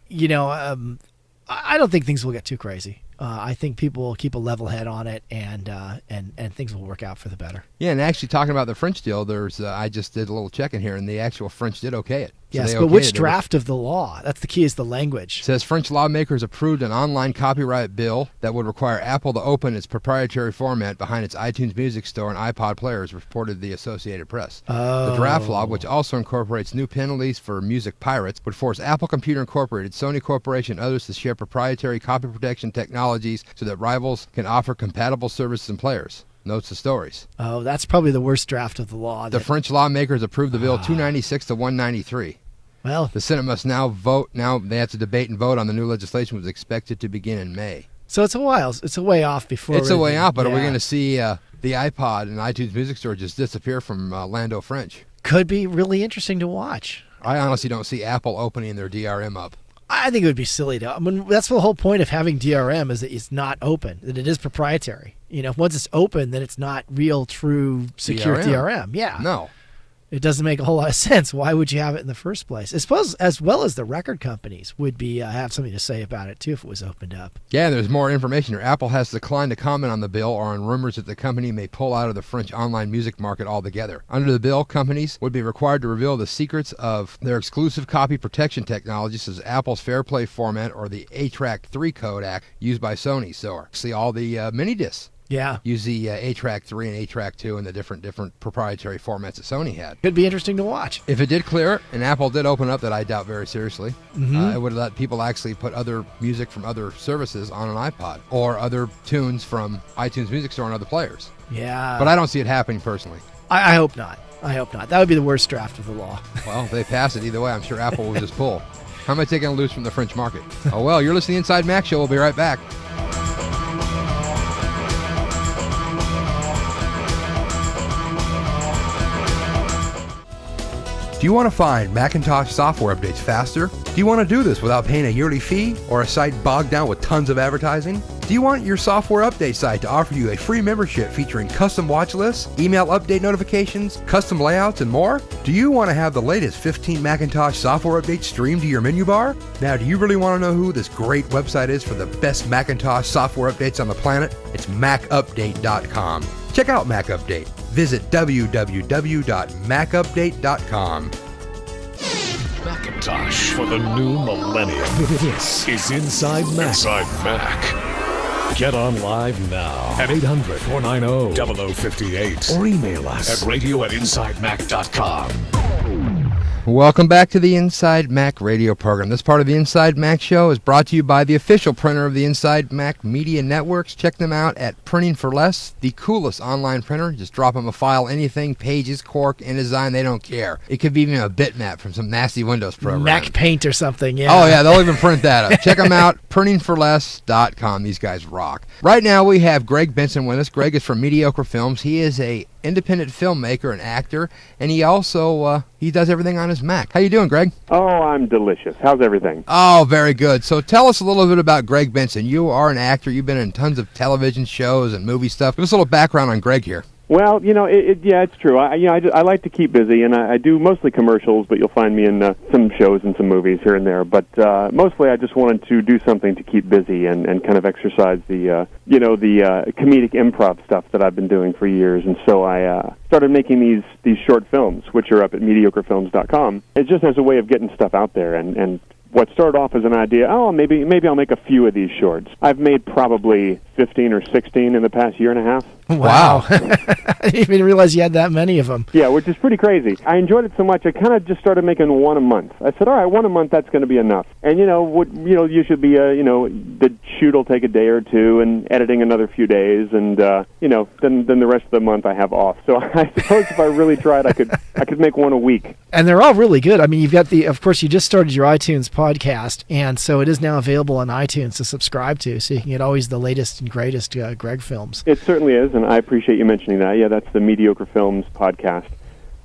I don't think things will get too crazy. I think people will keep a level head on it, and things will work out for the better. Yeah, and actually talking about the French deal, there's I just did a little check in here, and the actual French did okay it. So yes, but which draft of the law? That's the key, is the language. It says French lawmakers approved an online copyright bill that would require Apple to open its proprietary format behind its iTunes Music Store and iPod players, reported the Associated Press. The draft law, which also incorporates new penalties for music pirates, would force Apple Computer Incorporated, Sony Corporation, and others to share proprietary copy protection technologies so that rivals can offer compatible services and players. Notes the stories. Oh, that's probably the worst draft of the law. The French lawmakers approved the bill 296 to 193. Well, the Senate must now vote. Now they have to debate and vote on the new legislation, which is expected to begin in May. So it's a while. It's a way off before. It's a way off, but are we going to see the iPod and iTunes Music Store just disappear from Lando French? Could be really interesting to watch. I honestly don't see Apple opening their DRM up. I think it would be silly to. I mean, that's the whole point of having DRM, is that it's not open, that it is proprietary. Once it's open, then it's not real, true, secure DRM. Yeah. No. It doesn't make a whole lot of sense. Why would you have it in the first place? I suppose, as well as the record companies would be have something to say about it too if it was opened up. Yeah, there's more information here. Apple has declined to comment on the bill or on rumors that the company may pull out of the French online music market altogether. Under the bill, companies would be required to reveal the secrets of their exclusive copy protection technology, such as Apple's Fair Play format or the A-Track 3 codec used by Sony. So, actually, all the mini discs. Yeah. Use the A-Track 3 and A-Track 2 and the different proprietary formats that Sony had. Could be interesting to watch. If it did clear, and Apple did open up, that I doubt very seriously, it would let people actually put other music from other services on an iPod or other tunes from iTunes Music Store and other players. Yeah. But I don't see it happening personally. I hope not. I hope not. That would be the worst draft of the law. Well, if they pass it either way, I'm sure Apple will just pull. How am I taking loose from the French market? Oh, well, you're listening to Inside Mac Show. We'll be right back. Do you want to find Macintosh software updates faster? Do you want to do this without paying a yearly fee or a site bogged down with tons of advertising? Do you want your software update site to offer you a free membership featuring custom watch lists, email update notifications, custom layouts, and more? Do you want to have the latest 15 Macintosh software updates streamed to your menu bar? Now, do you really want to know who this great website is for the best Macintosh software updates on the planet? It's MacUpdate.com. Check out Mac Update. Visit www.macupdate.com. Macintosh for the new millennium. This is Inside Mac. Inside Mac. Get on live now at 800-490-0058 or email us at radio@InsideMac.com. Welcome back to the Inside Mac radio program. This part of the Inside Mac show is brought to you by the official printer of the Inside Mac Media Networks. Check them out at Printing for Less, the coolest online printer. Just drop them a file, anything, Pages, Quark, InDesign, they don't care. It could be even a bitmap from some nasty Windows program. Mac Paint or something, yeah. Oh, yeah, they'll even print that up. Check them out, printingforless.com. These guys rock. Right now we have Greg Benson with us. Greg is from Mediocre Films. He is a independent filmmaker and actor, and he also he does everything on his Mac. How you doing, Greg? Oh, I'm delicious. How's everything? Oh, very good. So tell us a little bit about Greg Benson. You are an actor. You've been in tons of television shows and movie stuff. Give us a little background on Greg here. Well, yeah, it's true. I like to keep busy, and I do mostly commercials, but you'll find me in some shows and some movies here and there. But mostly, I just wanted to do something to keep busy and kind of exercise the comedic improv stuff that I've been doing for years. And so I started making these short films, which are up at mediocrefilms.com. It's just as a way of getting stuff out there and what started off as an idea, maybe I'll make a few of these shorts. I've made probably 15 or 16 in the past year and a half. Wow. I didn't even realize you had that many of them. Yeah, which is pretty crazy. I enjoyed it so much, I kind of just started making one a month. I said, all right, one a month, that's going to be enough. And, you should be, the shoot will take a day or two and editing another few days, and, then the rest of the month I have off. So I suppose if I really tried, I could make one a week. And they're all really good. I mean, you've got of course, you just started your iTunes podcast, and so it is now available on iTunes to subscribe to, so you can get always the latest and greatest Greg films. It certainly is, and I appreciate you mentioning that. Yeah, that's the Mediocre Films podcast.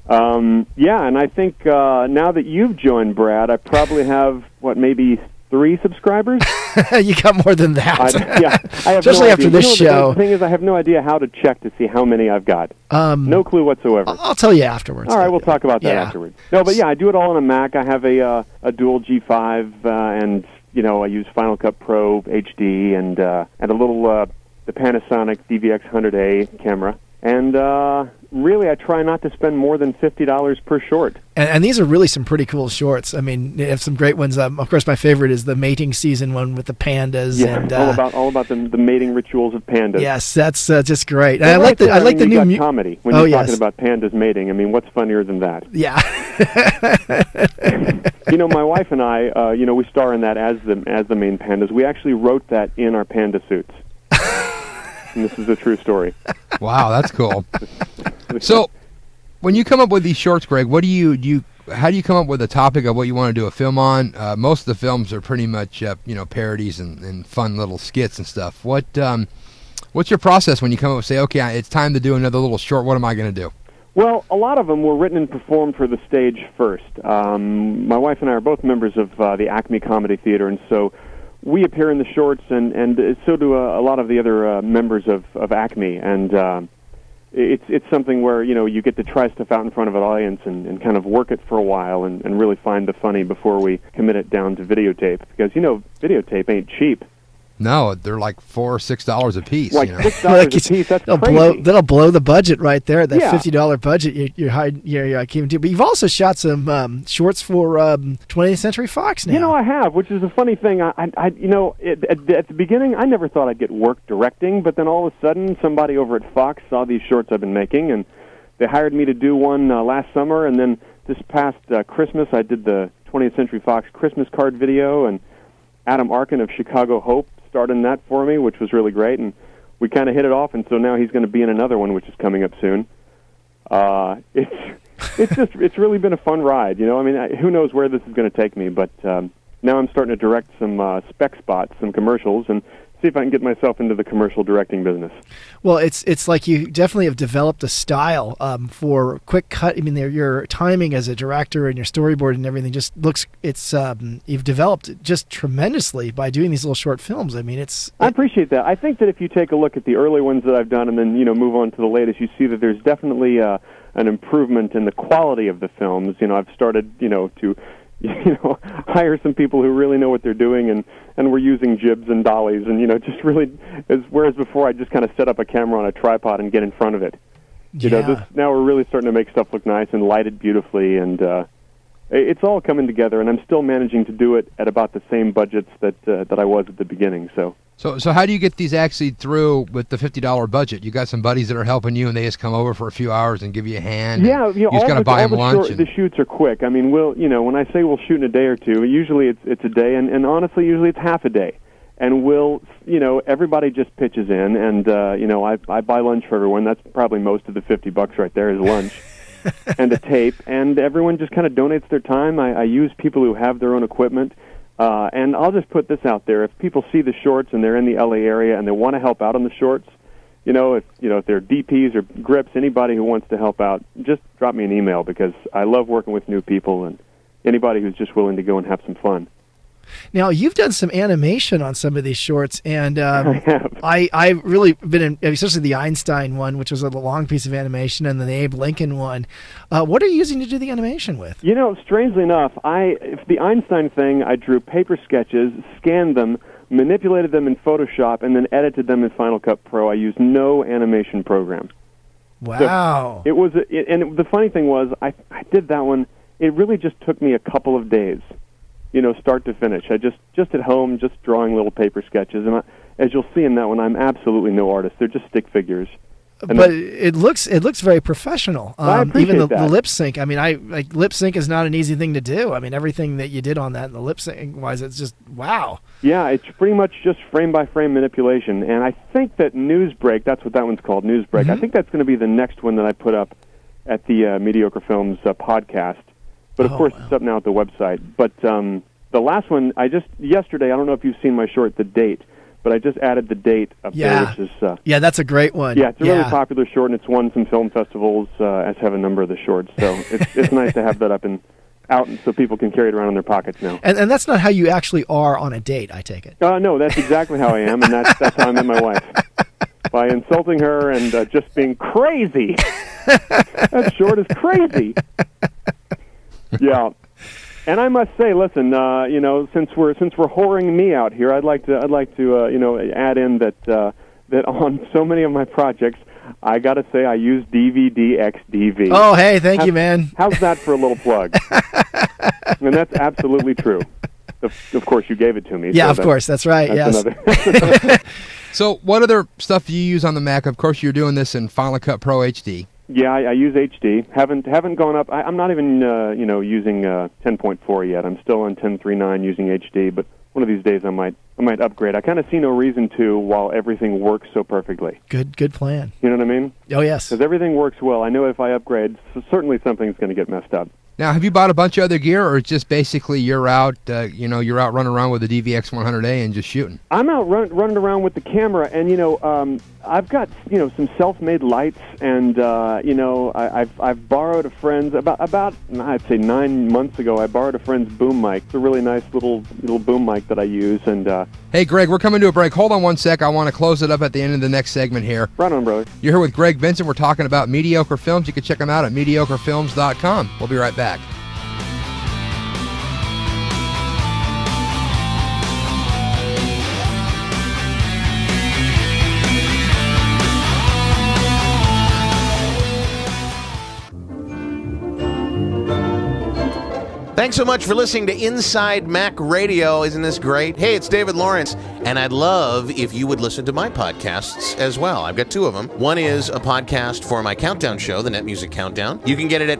Yeah, and I think now that you've joined, Brad, I probably have, maybe 3 subscribers? You got more than that. I have Especially no after idea. this show. The thing is, I have no idea how to check to see how many I've got. No clue whatsoever. I'll tell you afterwards. All right, we'll talk about that afterwards. No, but yeah, I do it all on a Mac. I have a dual G5, and I use Final Cut Pro HD and a little the Panasonic DVX100A camera. And really, I try not to spend more than $50 per short. And these are really some pretty cool shorts. I mean, they have some great ones. Of course, my favorite is the mating season one with the pandas. Yeah, and, all about the mating rituals of pandas. Yes, that's just great. Well, and I like the new comedy when you're talking about pandas mating. I mean, what's funnier than that? Yeah. My wife and I, we star in that as the main pandas. We actually wrote that in our panda suits. And this is a true story. Wow, that's cool. So, when you come up with these shorts, Greg, how do you come up with a topic of what you want to do a film on? Most of the films are pretty much parodies and fun little skits and stuff. What's your process when you come up and say, okay, it's time to do another little short? What am I going to do? Well, a lot of them were written and performed for the stage first. My wife and I are both members of the Acme Comedy Theater, and so we appear in the shorts, and so do a lot of the other members of Acme, and it's something where you get to try stuff out in front of an audience and kind of work it for a while and really find the funny before we commit it down to videotape, because videotape ain't cheap. No, they're like $4 or $6 a piece. Like $6 a piece. That's crazy. That'll blow the budget right there. That $50 budget you're keeping to. But you've also shot some shorts for 20th Century Fox now. I have, which is a funny thing. At the beginning, I never thought I'd get work directing, but then all of a sudden, somebody over at Fox saw these shorts I've been making, and they hired me to do one last summer. And then this past Christmas, I did the 20th Century Fox Christmas card video, and Adam Arkin of Chicago Hope starred in that for me, which was really great, and we kind of hit it off, and so now he's going to be in another one, which is coming up soon. It's really been a fun ride, I mean, who knows where this is going to take me, but now I'm starting to direct some spec spots, some commercials, and see if I can get myself into the commercial directing business. Well, it's like you definitely have developed a style for quick cut. I mean, your timing as a director and your storyboard and everything just looks. You've developed just tremendously by doing these little short films. I mean, I appreciate that. I think that if you take a look at the early ones that I've done and then move on to the latest, you see that there's definitely an improvement in the quality of the films. I've started to hire some people who really know what they're doing, and we're using jibs and dollies, and just really, whereas before I just kind of set up a camera on a tripod and get in front of it. Now we're really starting to make stuff look nice and light it beautifully, and it's all coming together, and I'm still managing to do it at about the same budgets that I was at the beginning. So how do you get these actually through with the $50 budget? You got some buddies that are helping you, and they just come over for a few hours and give you a hand? Yeah, you just got to buy them lunch. The shoots are quick. I mean, when I say we'll shoot in a day or two, usually it's a day, and honestly, usually it's half a day. And everybody just pitches in, and I buy lunch for everyone. That's probably most of the $50 right there is lunch. And a tape, and everyone just kind of donates their time. I use people who have their own equipment. And I'll just put this out there: if people see the shorts and they're in the LA area and they want to help out on the shorts, if they're DPs or grips, anybody who wants to help out, just drop me an email, because I love working with new people and anybody who's just willing to go and have some fun. Now, you've done some animation on some of these shorts, and I've really been in, especially the Einstein one, which was a long piece of animation, and then the Abe Lincoln one. What are you using to do the animation with? Strangely enough, for the Einstein thing, I drew paper sketches, scanned them, manipulated them in Photoshop, and then edited them in Final Cut Pro. I used no animation program. Wow. So and the funny thing was, I did that one, it really just took me a couple of days. Start to finish. I just at home, just drawing little paper sketches. And as you'll see in that one, I'm absolutely no artist. They're just stick figures. But it looks very professional. I appreciate even the that. lip sync. I mean, lip sync is not an easy thing to do. I mean, everything that you did on that and the lip sync wise, it's just wow. Yeah, it's pretty much just frame by frame manipulation. And I think that Newsbreak, that's what that one's called, Newsbreak. Mm-hmm. I think that's going to be the next one that I put up at the Mediocre Films podcast. But of course, it's up now at the website. But the last one, yesterday, I don't know if you've seen my short, The Date, but I just added the date up there, which is yeah, that's a great one. Yeah, it's a really popular short, and it's won some film festivals, as have a number of the shorts. So it's nice to have that up and out, so people can carry it around in their pockets now. And that's not how you actually are on a date, I take it. No, that's exactly how I am, and that's how I met my wife. By insulting her and just being crazy. That short is crazy. Yeah. And I must say, listen, since we're whoring me out here, I'd like to add in that on so many of my projects, I got to say I use DVD XDV. Oh, hey, thank you, man. How's that for a little plug? And that's absolutely true. Of course, you gave it to me. Yeah, so of course, that's right. Yes. So, what other stuff do you use on the Mac? Of course, you're doing this in Final Cut Pro HD. Yeah, I use HD. Haven't gone up. I'm not even using 10.4 yet. I'm still on 10.3.9 using HD. But one of these days, I might upgrade. I kind of see no reason to while everything works so perfectly. Good plan. You know what I mean? Oh yes. Because everything works well. I know if I upgrade, certainly something's going to get messed up. Now, have you bought a bunch of other gear, or it's just basically you're out running around with the DVX100A and just shooting? I'm out running around with the camera, and I've got some self-made lights, and I've borrowed a friend's about I'd say 9 months ago. I borrowed a friend's boom mic. It's a really nice little boom mic that I use. And hey, Greg, we're coming to a break. Hold on one sec. I want to close it up at the end of the next segment here. Right on, brother. You're here with Greg Benson. We're talking about mediocre films. You can check them out at mediocrefilms.com. We'll be right back. Thanks so much for listening to Inside Mac Radio. Isn't this great? Hey, it's David Lawrence, and I'd love if you would listen to my podcasts as well. I've got two of them. One is a podcast for my countdown show, the Net Music Countdown. You can get it at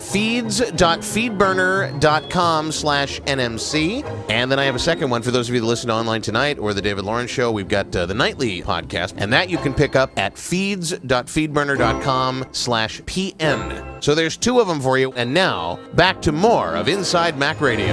feeds.feedburner.com/NMC. And then I have a second one for those of you that listen online tonight or the David Lawrence Show. We've got the nightly podcast, and that you can pick up at feeds.feedburner.com/PN. So there's two of them for you. And now, back to more of Inside Mac Radio.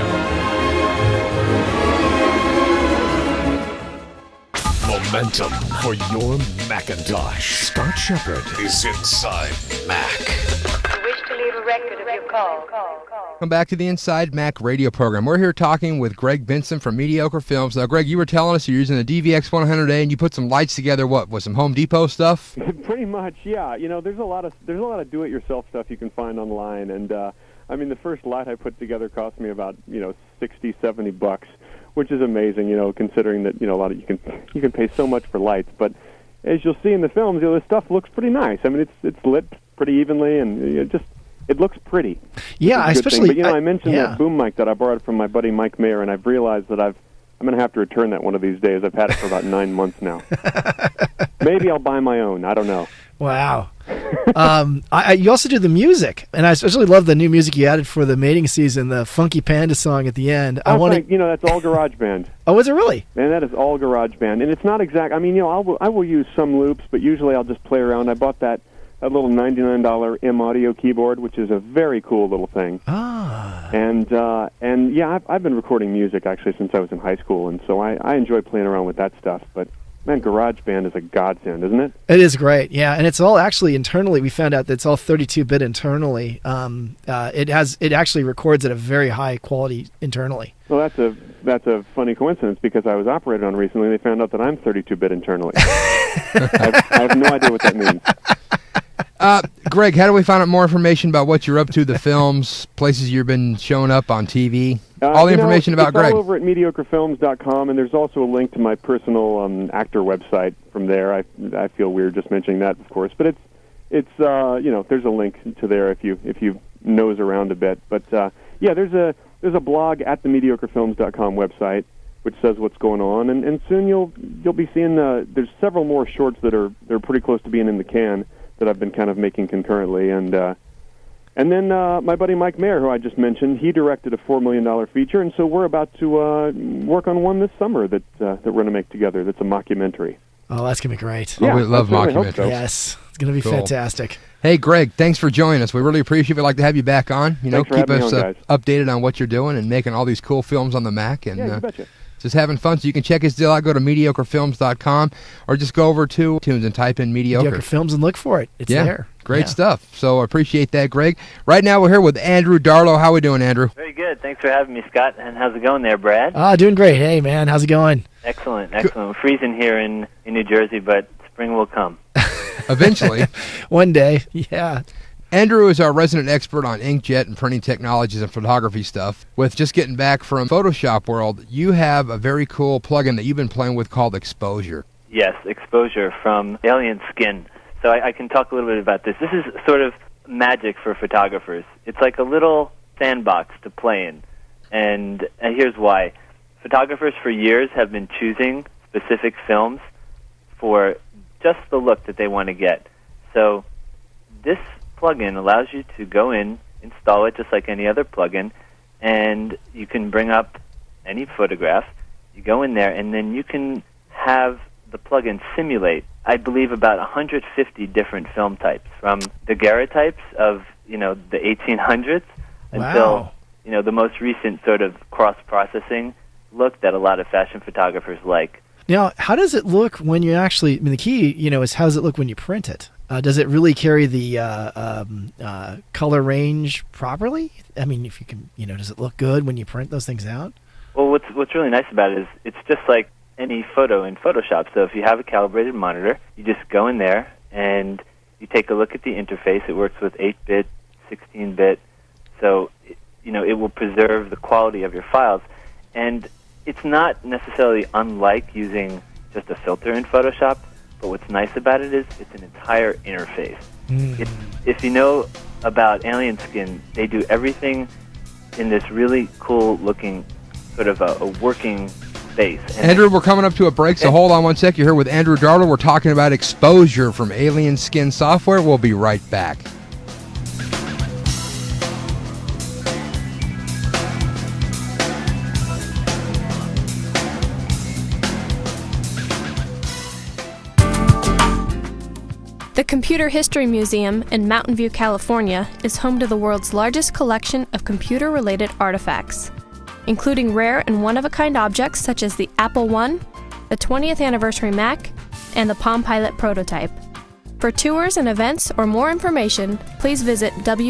Momentum for your Macintosh. Scott Shepard is Inside Mac. You wish to leave a record of your call. Welcome back to the Inside Mac radio program. We're here talking with Greg Benson from Mediocre Films. Now, Greg, you were telling us you're using the DVX100A and you put some lights together, what, with some Home Depot stuff? Pretty much, yeah. There's a lot of do-it-yourself stuff you can find online, and the first light I put together cost me about $60-$70, which is amazing, considering that a lot of you can pay so much for lights. But as you'll see in the films, the stuff looks pretty nice. I mean, it's lit pretty evenly, and it looks pretty. Yeah, especially. But I mentioned that boom mic that I borrowed from my buddy Mike Mayer, and I've realized that I'm going to have to return that one of these days. I've had it for about 9 months now. Maybe I'll buy my own. I don't know. Wow. You also do the music, and I especially love the new music you added for the mating season, the Funky Panda song at the end. That's all GarageBand. Oh, is it really? And that is all GarageBand, and it's not exact. I will use some loops, but usually I'll just play around. I bought that little $99 M Audio keyboard, which is a very cool little thing. Ah. And yeah, I've been recording music actually since I was in high school, and so I enjoy playing around with that stuff. But man, GarageBand is a godsend, isn't it? It is great, yeah, and it's all actually internally. We found out that it's all 32-bit internally. It actually records at a very high quality internally. Well, that's a funny coincidence because I was operated on recently. and They found out that I'm 32-bit internally. I have no idea what that means. Greg, how do we find out more information about what you're up to, the films, places you've been showing up on TV? All the information about Greg. It's all over at mediocrefilms.com, and there's also a link to my personal actor website from there. I feel weird just mentioning that, of course, but it's there's a link to there if you nose around a bit. But yeah, there's a blog at the mediocrefilms.com website which says what's going on, and soon you'll be seeing there's several more shorts they're pretty close to being in the can that I've been kind of making concurrently, and then my buddy Mike Mayer, who I just mentioned, he directed a $4 million feature, and so we're about to work on one this summer that we're going to make together. That's a mockumentary. Oh, that's gonna be great. Yeah, we love mockumentaries. So. Yes, it's gonna be fantastic. Hey, Greg, thanks for joining us. We really appreciate it. We'd like to have you back on. Thanks for keep having us me on, guys. Updated on what you're doing and making all these cool films on the Mac. And yeah, you betcha. just having fun. So you can check his deal out. Go to mediocrefilms.com or just go over to iTunes and type in Mediocre Films and look for it. It's there. Great stuff. So I appreciate that, Greg. Right now we're here with Andrew Darlow. How we doing, Andrew? Very good. Thanks for having me, Scott. And how's it going there, Brad? Doing great. Hey, man. How's it going? Excellent. We're freezing here in New Jersey, but spring will come. Eventually. One day. Yeah. Andrew is our resident expert on inkjet and printing technologies and photography stuff. With just getting back from Photoshop world, you have a very cool plugin that you've been playing with called Exposure. Yes, Exposure from Alien Skin. So I can talk a little bit about this. This is sort of magic for photographers. It's like a little sandbox to play in. And here's why. Photographers for years have been choosing specific films for just the look that they want to get. So this plugin allows you to go in, install it just like any other plugin, and you can bring up any photograph. You go in there, and then you can have the plugin simulate, I believe, about 150 different film types, from daguerreotypes of, the 1800s until, the most recent sort of cross-processing look that a lot of fashion photographers like. Now, how does it look when you actually, the key, is how does it look when you print it? Does it really carry the color range properly? I mean, if you can, does it look good when you print those things out? Well, what's really nice about it is it's just like any photo in Photoshop. So if you have a calibrated monitor, you just go in there and you take a look at the interface. It works with 8-bit, 16-bit, so it will preserve the quality of your files. And it's not necessarily unlike using just a filter in Photoshop, but what's nice about it is it's an entire interface. If you know about Alien Skin, they do everything in this really cool-looking sort of a working space. And Andrew, we're coming up to a break, so hold on one sec. You're here with Andrew Darlow. We're talking about Exposure from Alien Skin Software. We'll be right back. The Computer History Museum in Mountain View, California is home to the world's largest collection of computer-related artifacts, including rare and one-of-a-kind objects such as the Apple I, the 20th anniversary Mac, and the Palm Pilot prototype. For tours and events or more information, please visit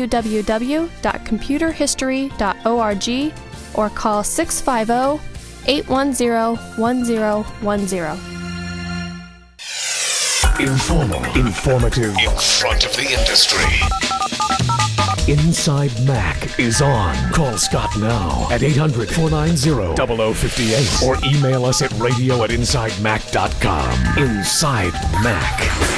www.computerhistory.org or call 650-810-1010. Informal, informative, in front of the industry. Inside Mac is on. Call Scott now at 800-490-0058 or email us at radio@insidemac.com. Inside Mac.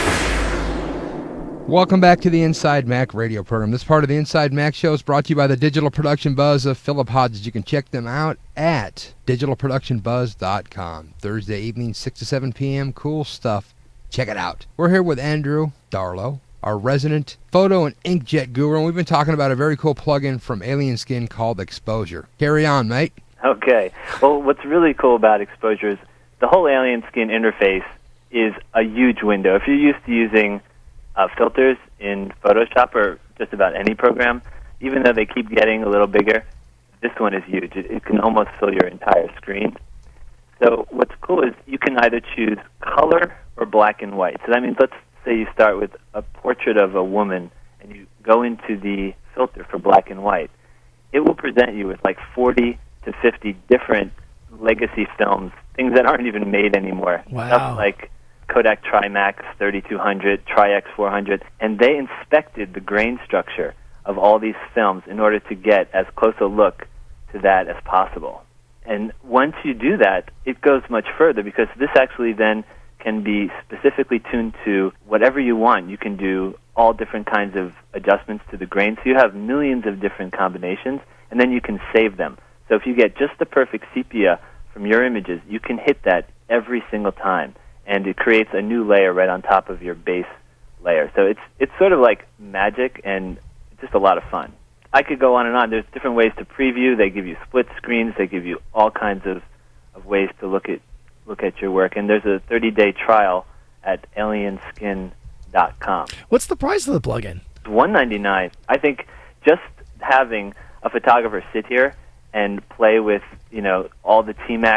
Welcome back to the Inside Mac radio program. This part of the Inside Mac show is brought to you by the digital production buzz of Philip Hodges. You can check them out at digitalproductionbuzz.com. Thursday evening, 6 to 7 p.m. Cool stuff. Check it out. We're here with Andrew Darlow, our resident photo and inkjet guru, and we've been talking about a very cool plugin from Alien Skin called Exposure. Carry on, mate. Okay. Well, what's really cool about Exposure is the whole Alien Skin interface is a huge window. If you're used to using filters in Photoshop or just about any program, even though they keep getting a little bigger, this one is huge. It can almost fill your entire screen. So what's cool is you can either choose color or black and white. So that means, let's say you start with a portrait of a woman and you go into the filter for black and white. It will present you with like 40 to 50 different legacy films, things that aren't even made anymore. Wow. Stuff like Kodak Trimax 3200, Tri-X 400, and they inspected the grain structure of all these films in order to get as close a look to that as possible. And once you do that, it goes much further, because this actually then can be specifically tuned to whatever you want. You can do all different kinds of adjustments to the grain, so you have millions of different combinations, and then you can save them. So if you get just the perfect sepia from your images, you can hit that every single time, and it creates a new layer right on top of your base layer. So it's sort of like magic, and it's just a lot of fun. I could go on and on. There's different ways to preview. They give you split screens. They give you all kinds of ways to look at your work. And there's a 30-day trial at alienskin.com. What's the price of the plugin? It's $199. I think just having a photographer sit here and play with, all the T-Max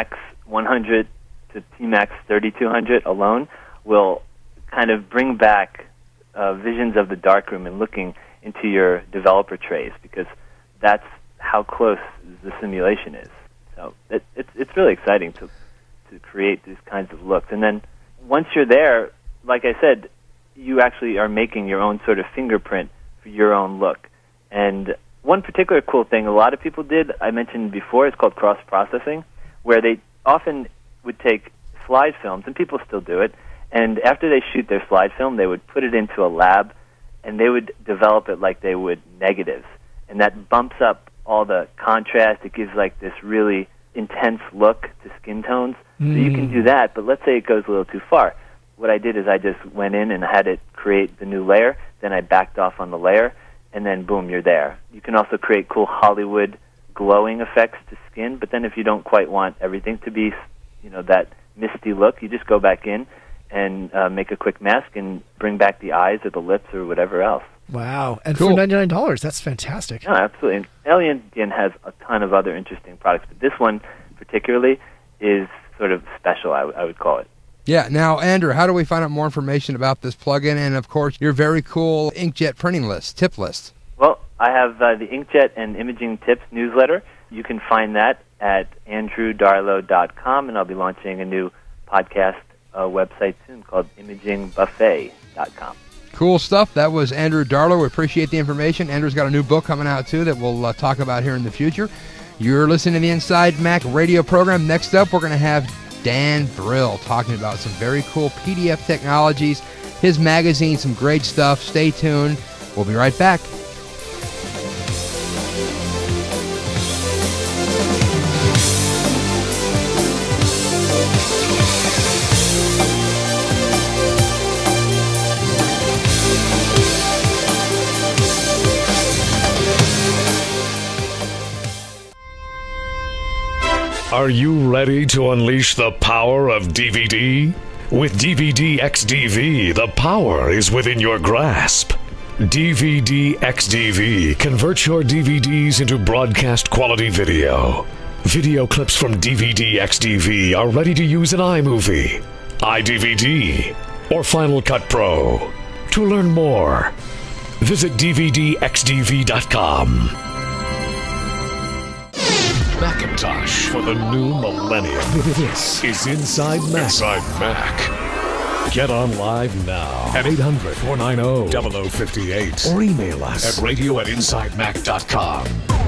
100 to T-Max 3200 alone will kind of bring back visions of the darkroom and looking into your developer trays, because that's how close the simulation is. So it's really exciting to create these kinds of looks. And then once you're there, like I said, you actually are making your own sort of fingerprint for your own look. And one particular cool thing a lot of people did, I mentioned before, is called cross-processing, where they often would take slide films, and people still do it, and after they shoot their slide film, they would put it into a lab, and they would develop it like they would negatives. And that bumps up all the contrast. It gives like this really intense look to skin tones. So you can do that, but let's say it goes a little too far. What I did is I just went in and had it create the new layer, then I backed off on the layer, and then boom, you're there. You can also create cool Hollywood glowing effects to skin, but then if you don't quite want everything to be, that misty look, you just go back in and make a quick mask and bring back the eyes or the lips or whatever else. Wow. And Cool. for $99, that's fantastic. No, absolutely. And Alien again has a ton of other interesting products, but this one particularly is sort of special, I would call it. Yeah. Now, Andrew, how do we find out more information about this plugin and, of course, your very cool inkjet printing list, tip list? Well, I have the Inkjet and Imaging Tips newsletter. You can find that at andrewdarlow.com, and I'll be launching a new podcast website soon called imagingbuffet.com. Cool stuff. That was Andrew Darlow. We appreciate the information. Andrew's got a new book coming out, too, that we'll talk about here in the future. You're listening to the Inside Mac radio program. Next up, we're going to have Dan Brill talking about some very cool PDF technologies, his magazine, some great stuff. Stay tuned. We'll be right back. Are you ready to unleash the power of DVD? With DVD XDV, the power is within your grasp. DVD XDV converts your DVDs into broadcast quality video. Video clips from DVD XDV are ready to use in iMovie, iDVD, or Final Cut Pro. To learn more, visit DVDXDV.com. Macintosh for the new millennium. This is Inside Mac. Inside Mac. Get on live now at 800-490-0058 or email us at radio@insidemac.com.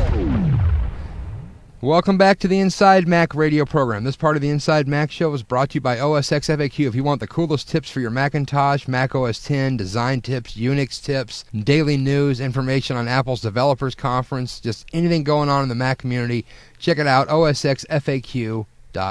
Welcome back to the Inside Mac radio program. This part of the Inside Mac show is brought to you by OS X FAQ. If you want the coolest tips for your Macintosh, Mac OS X, design tips, Unix tips, daily news, information on Apple's Developers Conference, just anything going on in the Mac community, check it out, osxfaq.com.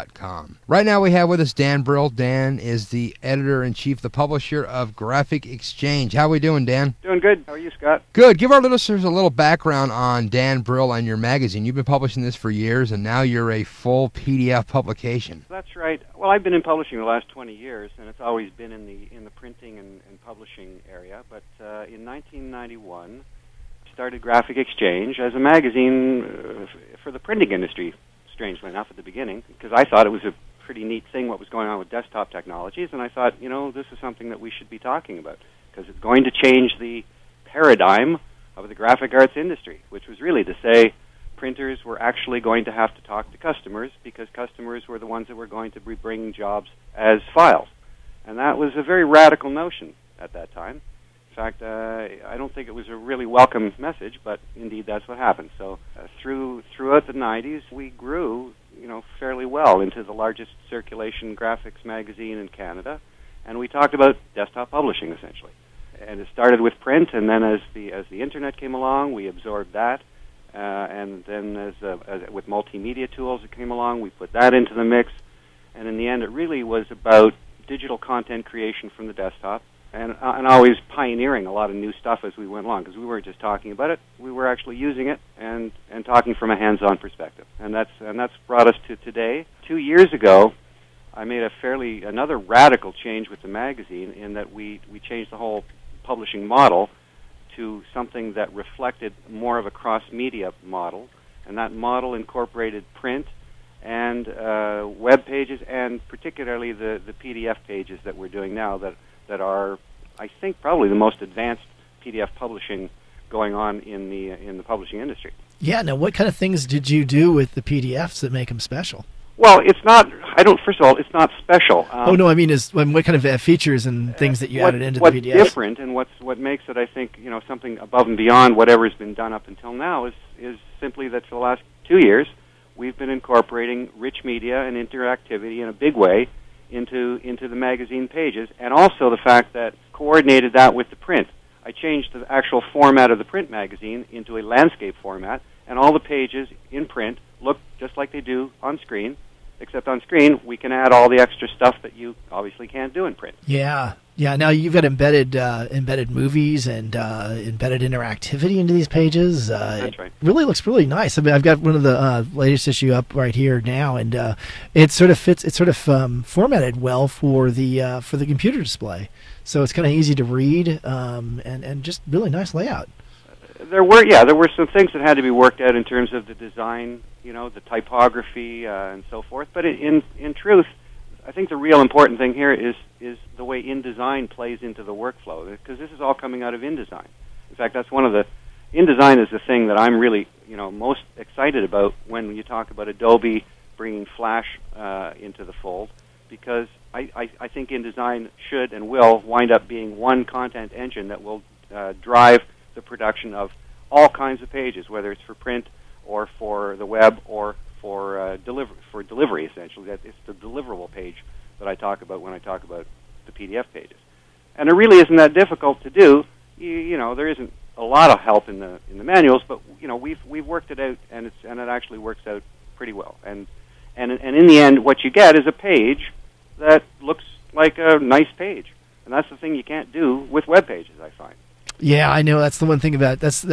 Right now we have with us Dan Brill. Dan is the editor-in-chief, the publisher of Graphic Exchange. How are we doing, Dan? Doing good. How are you, Scott? Good. Give our listeners a little background on Dan Brill and your magazine. You've been publishing this for years, and now you're a full PDF publication. That's right. Well, I've been in publishing the last 20 years, and it's always been in the printing and publishing area. But in 1991, I started Graphic Exchange as a magazine for the printing industry, strangely enough, at the beginning, because I thought it was a pretty neat thing what was going on with desktop technologies, and I thought, this is something that we should be talking about, because it's going to change the paradigm of the graphic arts industry, which was really to say printers were actually going to have to talk to customers, because customers were the ones that were going to be bringing jobs as files. And that was a very radical notion at that time. In fact, I don't think it was a really welcome message, but indeed that's what happened. So throughout the 90s, we grew, fairly well into the largest circulation graphics magazine in Canada, and we talked about desktop publishing essentially. And it started with print, and then as the internet came along, we absorbed that, and then as with multimedia tools that came along, we put that into the mix. And in the end, it really was about digital content creation from the desktop. And always pioneering a lot of new stuff as we went along, because we weren't just talking about it; we were actually using it and talking from a hands-on perspective. And that's brought us to today. 2 years ago, I made another radical change with the magazine in that we changed the whole publishing model to something that reflected more of a cross-media model, and that model incorporated print and web pages, and particularly the PDF pages that we're doing now that are, I think, probably the most advanced PDF publishing going on in the publishing industry. Yeah. Now, what kind of things did you do with the PDFs that make them special? Well, it's not. First of all, it's not special. I mean, what kind of features and things that you added into the PDFs? What's different, and what makes it, I think, something above and beyond whatever's been done up until now is simply that for the last 2 years, we've been incorporating rich media and interactivity in a big way into the magazine pages, and also the fact that coordinated that with the print. I changed the actual format of the print magazine into a landscape format, and all the pages in print look just like they do on screen, except on screen we can add all the extra stuff that you obviously can't do in print. Yeah. Now you've got embedded movies and embedded interactivity into these pages. That's right. It really looks really nice. I mean, I've got one of the latest issue up right here now, and it sort of fits. It's sort of formatted well for the computer display, so it's kind of easy to read and just really nice layout. There were some things that had to be worked out in terms of the design, the typography and so forth. But in truth, I think the real important thing here is the way InDesign plays into the workflow, because this is all coming out of InDesign. In fact, that's one of the InDesign is the thing that I'm really most excited about when you talk about Adobe bringing Flash into the fold, because I think InDesign should and will wind up being one content engine that will drive the production of all kinds of pages, whether it's for print or for the web or for delivery. Essentially, that it's the deliverable page that I talk about when I talk about the PDF pages. And it really isn't that difficult to do. There isn't a lot of help in the manuals, but we've worked it out, and it actually works out pretty well. And in the end, what you get is a page that looks like a nice page, and that's the thing you can't do with web pages, I find. Yeah, I know. That's the one thing about that's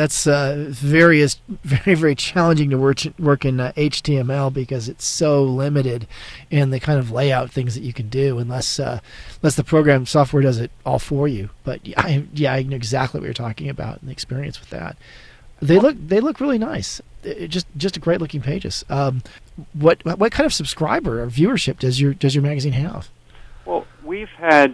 very, very challenging to work in HTML, because it's so limited in the kind of layout things that you can do, unless the program software does it all for you. But I know exactly what you're talking about and the experience with that. They look really nice. Just a great looking pages. What kind of subscriber or viewership does your magazine have? Well, we've had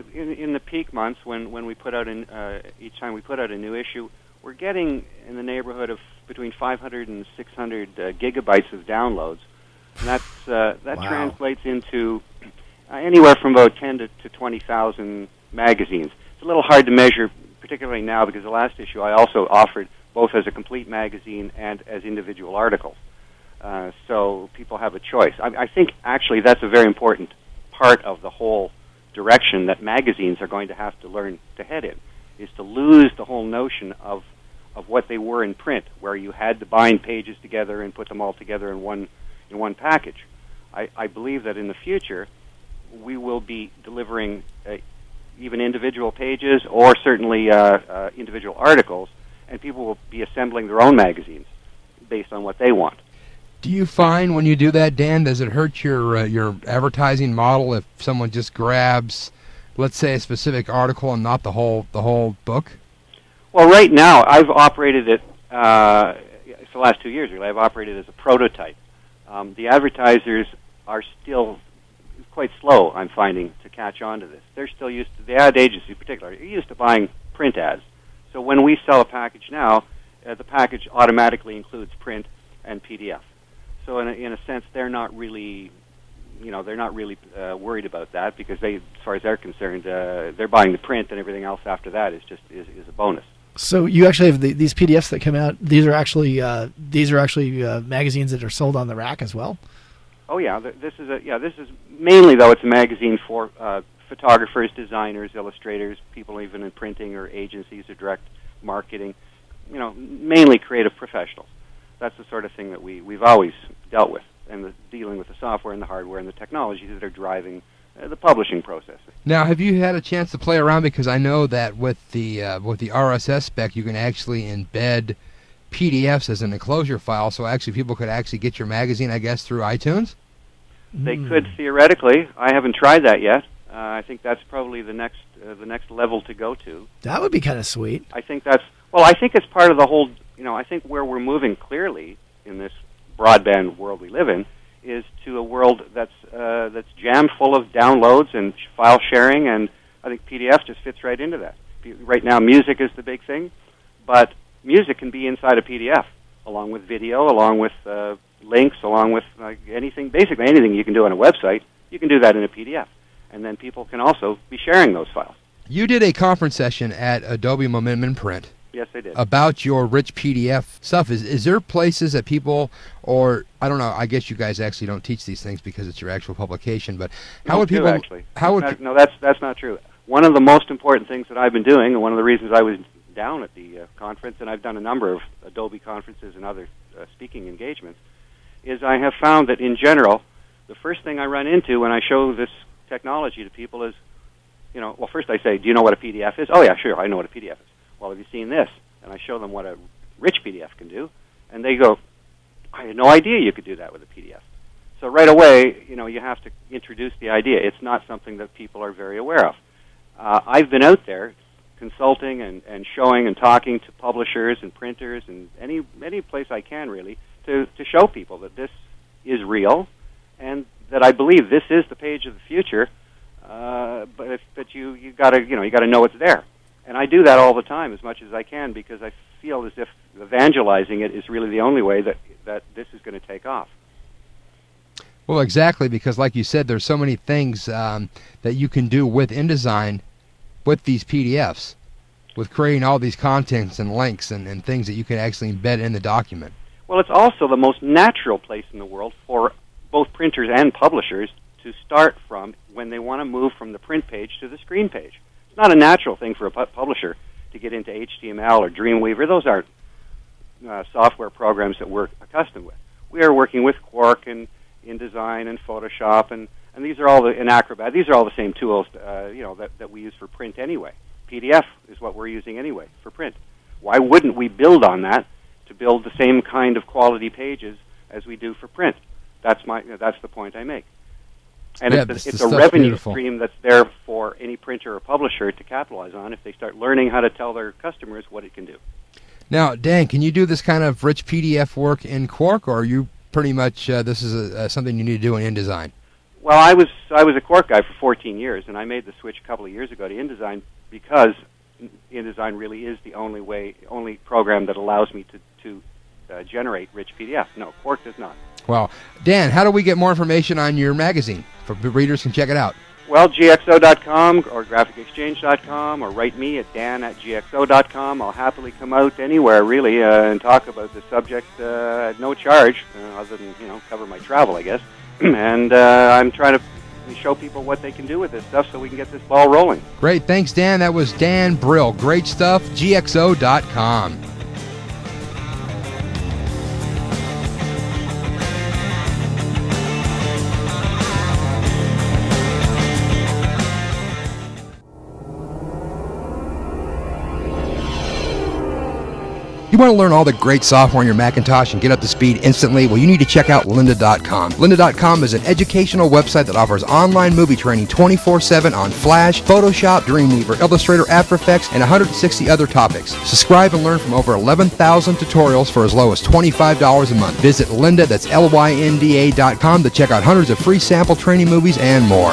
in the peak months when we put out each time we put out a new issue, we're getting in the neighborhood of between 500 and 600 gigabytes of downloads, and that Wow. translates into anywhere from about 10 to 20,000 magazines. It's a little hard to measure, particularly now, because the last issue I also offered both as a complete magazine and as individual articles, so people have a choice. I think actually that's a very important part of the whole direction that magazines are going to have to learn to head in, is to lose the whole notion of what they were in print, where you had to bind pages together and put them all together in one package. I believe that in the future we will be delivering even individual pages or certainly individual articles, and people will be assembling their own magazines based on what they want. Do you find when you do that, Dan, does it hurt your advertising model if someone just grabs, let's say, a specific article and not the whole book? Well, right now I've operated it for the last 2 years. Really, I've operated as a prototype. The advertisers are still quite slow, I'm finding, to catch on to this. They're still used to, the ad agency in particular, are used to buying print ads. So when we sell a package now, the package automatically includes print and PDF. So in a sense, they're not really worried about that, because they, as far as they're concerned, they're buying the print, and everything else after that is just is a bonus. So you actually have these PDFs that come out. These are actually magazines that are sold on the rack as well. Oh yeah, this is mainly, though, it's a magazine for photographers, designers, illustrators, people even in printing or agencies or direct marketing. Mainly creative professionals. That's the sort of thing that we've always dealt with, and dealing with the software and the hardware and the technologies that are driving the publishing process. Now, have you had a chance to play around? Because I know that with the RSS spec, you can actually embed PDFs as an enclosure file, so actually people could actually get your magazine, I guess, through iTunes? They could theoretically. I haven't tried that yet. I think that's probably the next level to go to. That would be kind of sweet. I think it's part of the whole. I think where we're moving clearly in this broadband world we live in is to a world that's jammed full of downloads and file sharing, and I think PDF just fits right into that. Right now, music is the big thing, but music can be inside a PDF, along with video, along with links, along with anything, basically anything you can do on a website, you can do that in a PDF. And then people can also be sharing those files. You did a conference session at Adobe Momentum Imprint. Yes, I did. About your rich PDF stuff. Is there places that people, or I don't know, I guess you guys actually don't teach these things because it's your actual publication, but how would people... Actually. No, that's not true. One of the most important things that I've been doing, and one of the reasons I was down at the conference, and I've done a number of Adobe conferences and other speaking engagements, is I have found that in general, the first thing I run into when I show this technology to people is, well, first I say, do you know what a PDF is? Oh, yeah, sure, I know what a PDF is. Well, have you seen this? And I show them what a rich PDF can do, and they go, I had no idea you could do that with a PDF. So right away, you have to introduce the idea. It's not something that people are very aware of. I've been out there consulting and showing and talking to publishers and printers and any place I can, really, to show people that this is real and that I believe this is the page of the future. But you got to know it's there. And I do that all the time as much as I can because I feel as if evangelizing it is really the only way that this is going to take off. Well, exactly, because like you said, there's so many things that you can do with InDesign with these PDFs, with creating all these contents and links and things that you can actually embed in the document. Well, it's also the most natural place in the world for both printers and publishers to start from when they want to move from the print page to the screen page. It's not a natural thing for a publisher to get into HTML or Dreamweaver. Those aren't software programs that we're accustomed with. We are working with Quark and InDesign and Photoshop, and these are all in Acrobat. These are all the same tools, that we use for print anyway. PDF is what we're using anyway for print. Why wouldn't we build on that to build the same kind of quality pages as we do for print? That's the point I make. And yeah, it's a revenue stream that's there for any printer or publisher to capitalize on if they start learning how to tell their customers what it can do. Now, Dan, can you do this kind of rich PDF work in Quark, or are you pretty much this is something you need to do in InDesign? Well, I was a Quark guy for 14 years, and I made the switch a couple of years ago to InDesign because InDesign really is the only program that allows me to generate rich PDF. No, Quark does not. Well, Dan, how do we get more information on your magazine for readers can check it out? Well, gxo.com or graphicexchange.com, or write me at dan@gxo.com. I'll happily come out anywhere, really, and talk about the subject at no charge, other than, cover my travel, I guess. And I'm trying to show people what they can do with this stuff so we can get this ball rolling. Great. Thanks, Dan. That was Dan Brill. Great stuff. gxo.com. You want to learn all the great software on your Macintosh and get up to speed instantly? Well, you need to check out lynda.com. Lynda.com is an educational website that offers online movie training 24/7 on Flash, Photoshop, Dreamweaver, Illustrator, After Effects, and 160 other topics. Subscribe and learn from over 11,000 tutorials for as low as $25 a month. Visit Lynda, that's LYNDA.com, to check out hundreds of free sample training movies and more.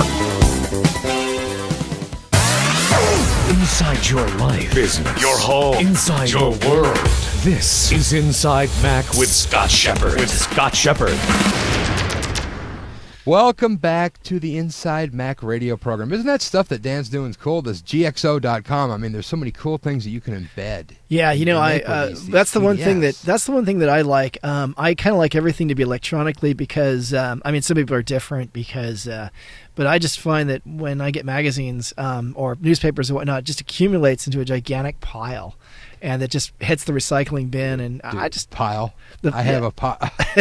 Inside your life, business, your home, inside your world. This is Inside Mac with Scott Shepard. Welcome back to the Inside Mac radio program. Isn't that stuff that Dan's doing cool? This gxo.com. I mean, there's so many cool things that you can embed. Yeah, that's the one thing that I like. I kind of like everything to be electronically because some people are different because but I just find that when I get magazines or newspapers and whatnot, it just accumulates into a gigantic pile. And it just hits the recycling bin, and dude, I just pile. I have a pile.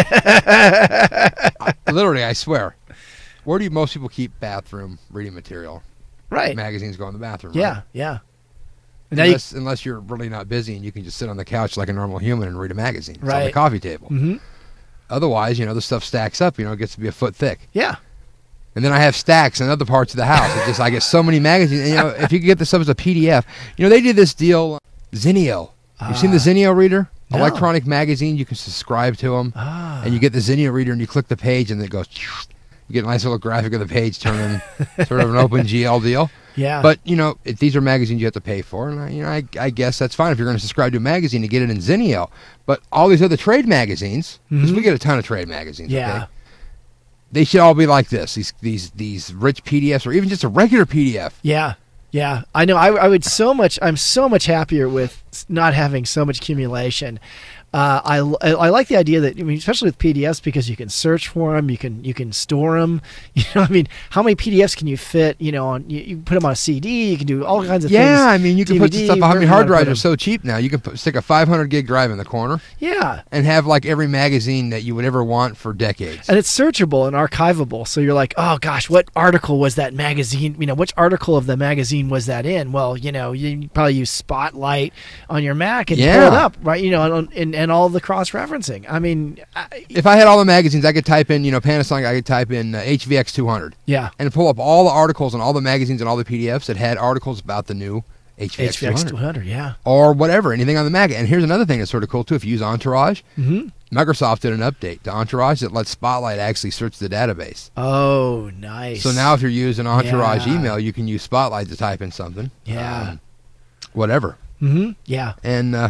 Literally, I swear. Where do most people keep bathroom reading material? Right. Magazines go in the bathroom. Yeah, right? Yeah. Unless you're really not busy and you can just sit on the couch like a normal human and read a magazine. It's on the coffee table. Mm-hmm. Otherwise, the stuff stacks up. It gets to be a foot thick. Yeah. And then I have stacks in other parts of the house. I get so many magazines. And, if you could get this stuff as a PDF, they did this deal. Zinio. You've seen the Zinio reader? No. Electronic magazine, you can subscribe to them. And you get the Zinnia reader and you click the page and it goes, you get a nice little graphic of the page turning sort of an OpenGL deal. Yeah. But, these are magazines you have to pay for. And, I guess that's fine if you're going to subscribe to a magazine to get it in Zinio. But all these other trade magazines, because we get a ton of trade magazines, okay? They should all be like this, these rich PDFs or even just a regular PDF. Yeah. Yeah, I know. I'm so much happier with not having so much accumulation. I like the idea that, especially with PDFs, because you can search for them, you can store them. How many PDFs can you fit? You put them on a CD, you can do all kinds of things. Yeah, you can DVD, put stuff. Hard drives are so cheap now. You can stick a 500 gig drive in the corner. Yeah, and have like every magazine that you would ever want for decades. And it's searchable and archivable. So you're like, oh gosh, what article was that magazine? Which article of the magazine was that in? Well, you probably use Spotlight on your Mac and pull it up, right? And all the cross-referencing. If I had all the magazines, I could type in, Panasonic, I could type in HVX 200. Yeah. And pull up all the articles and all the magazines and all the PDFs that had articles about the new HVX 200, yeah. Or whatever, anything on the Mac. And here's another thing that's sort of cool, too. If you use Entourage, Microsoft did an update to Entourage that lets Spotlight actually search the database. Oh, nice. So now if you're using Entourage email, you can use Spotlight to type in something. Yeah. Whatever. Yeah. And...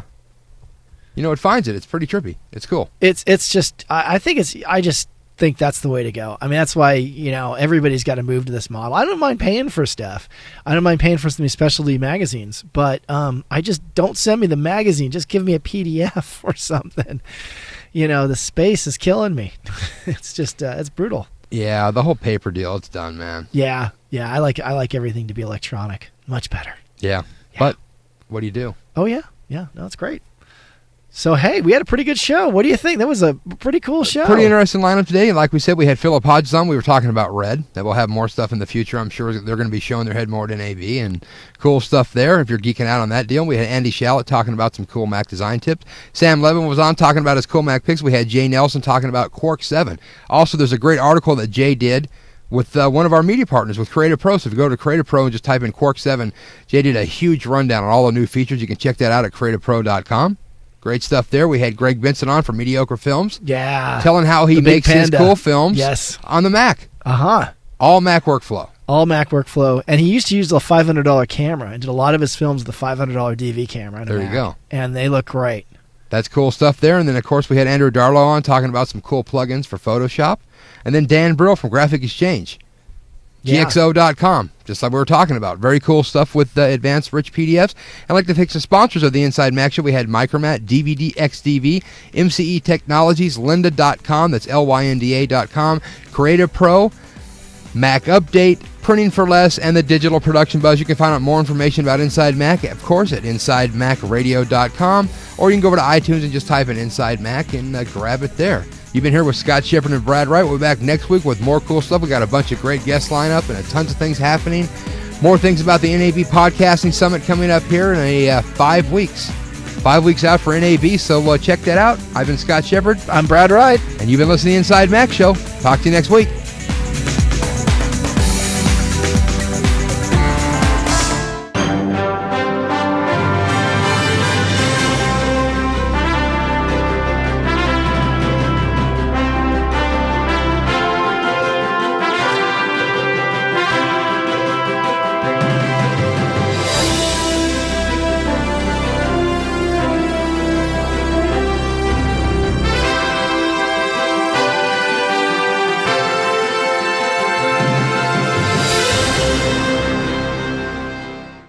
it finds it. It's pretty trippy. It's cool. It's just I just think that's the way to go. That's why everybody's got to move to this model. I don't mind paying for stuff. I don't mind paying for some specialty magazines, but I just don't send me the magazine. Just give me a PDF or something. The space is killing me. It's just it's brutal. Yeah, the whole paper deal. It's done, man. Yeah. I like everything to be electronic. Much better. Yeah. But what do you do? Oh yeah. No, it's great. So, hey, we had a pretty good show. What do you think? That was a pretty cool show. Pretty interesting lineup today. And like we said, we had Philip Hodges on. We were talking about Red. That we'll have more stuff in the future. I'm sure they're going to be showing their head more at NAB and cool stuff there if you're geeking out on that deal. We had Andy Shallett talking about some cool Mac design tips. Sam Levin was on talking about his cool Mac picks. We had Jay Nelson talking about Quark 7. Also, there's a great article that Jay did with one of our media partners, with Creative Pro. So if you go to Creative Pro and just type in Quark 7, Jay did a huge rundown on all the new features. You can check that out at creativepro.com. Great stuff there. We had Greg Benson on from Mediocre Films. Yeah. Telling how he makes his cool films on the Mac. All Mac workflow. All Mac workflow. And he used to use a $500 camera and did a lot of his films with the $500 DV camera. There you go. And they look great. That's cool stuff there. And then, of course, we had Andrew Darlow on talking about some cool plugins for Photoshop. And then Dan Brill from Graphic Exchange. GXO.com, just like we were talking about. Very cool stuff with advanced rich PDFs. I'd like to thank the sponsors of the Inside Mac Show. We had Micromat, DVD XDV, MCE Technologies, Lynda.com, that's LYNDA.com, Creative Pro, Mac Update, Printing for Less, and the Digital Production Buzz. You can find out more information about Inside Mac, of course, at InsideMacRadio.com, or you can go over to iTunes and just type in Inside Mac and grab it there. You've been here with Scott Shepard and Brad Wright. We'll be back next week with more cool stuff. We got a bunch of great guest lineup and tons of things happening. More things about the NAB Podcasting Summit coming up here in 5 weeks. 5 weeks out for NAB, so check that out. I've been Scott Shepard. I'm Brad Wright. And you've been listening to the Inside Mac Show. Talk to you next week.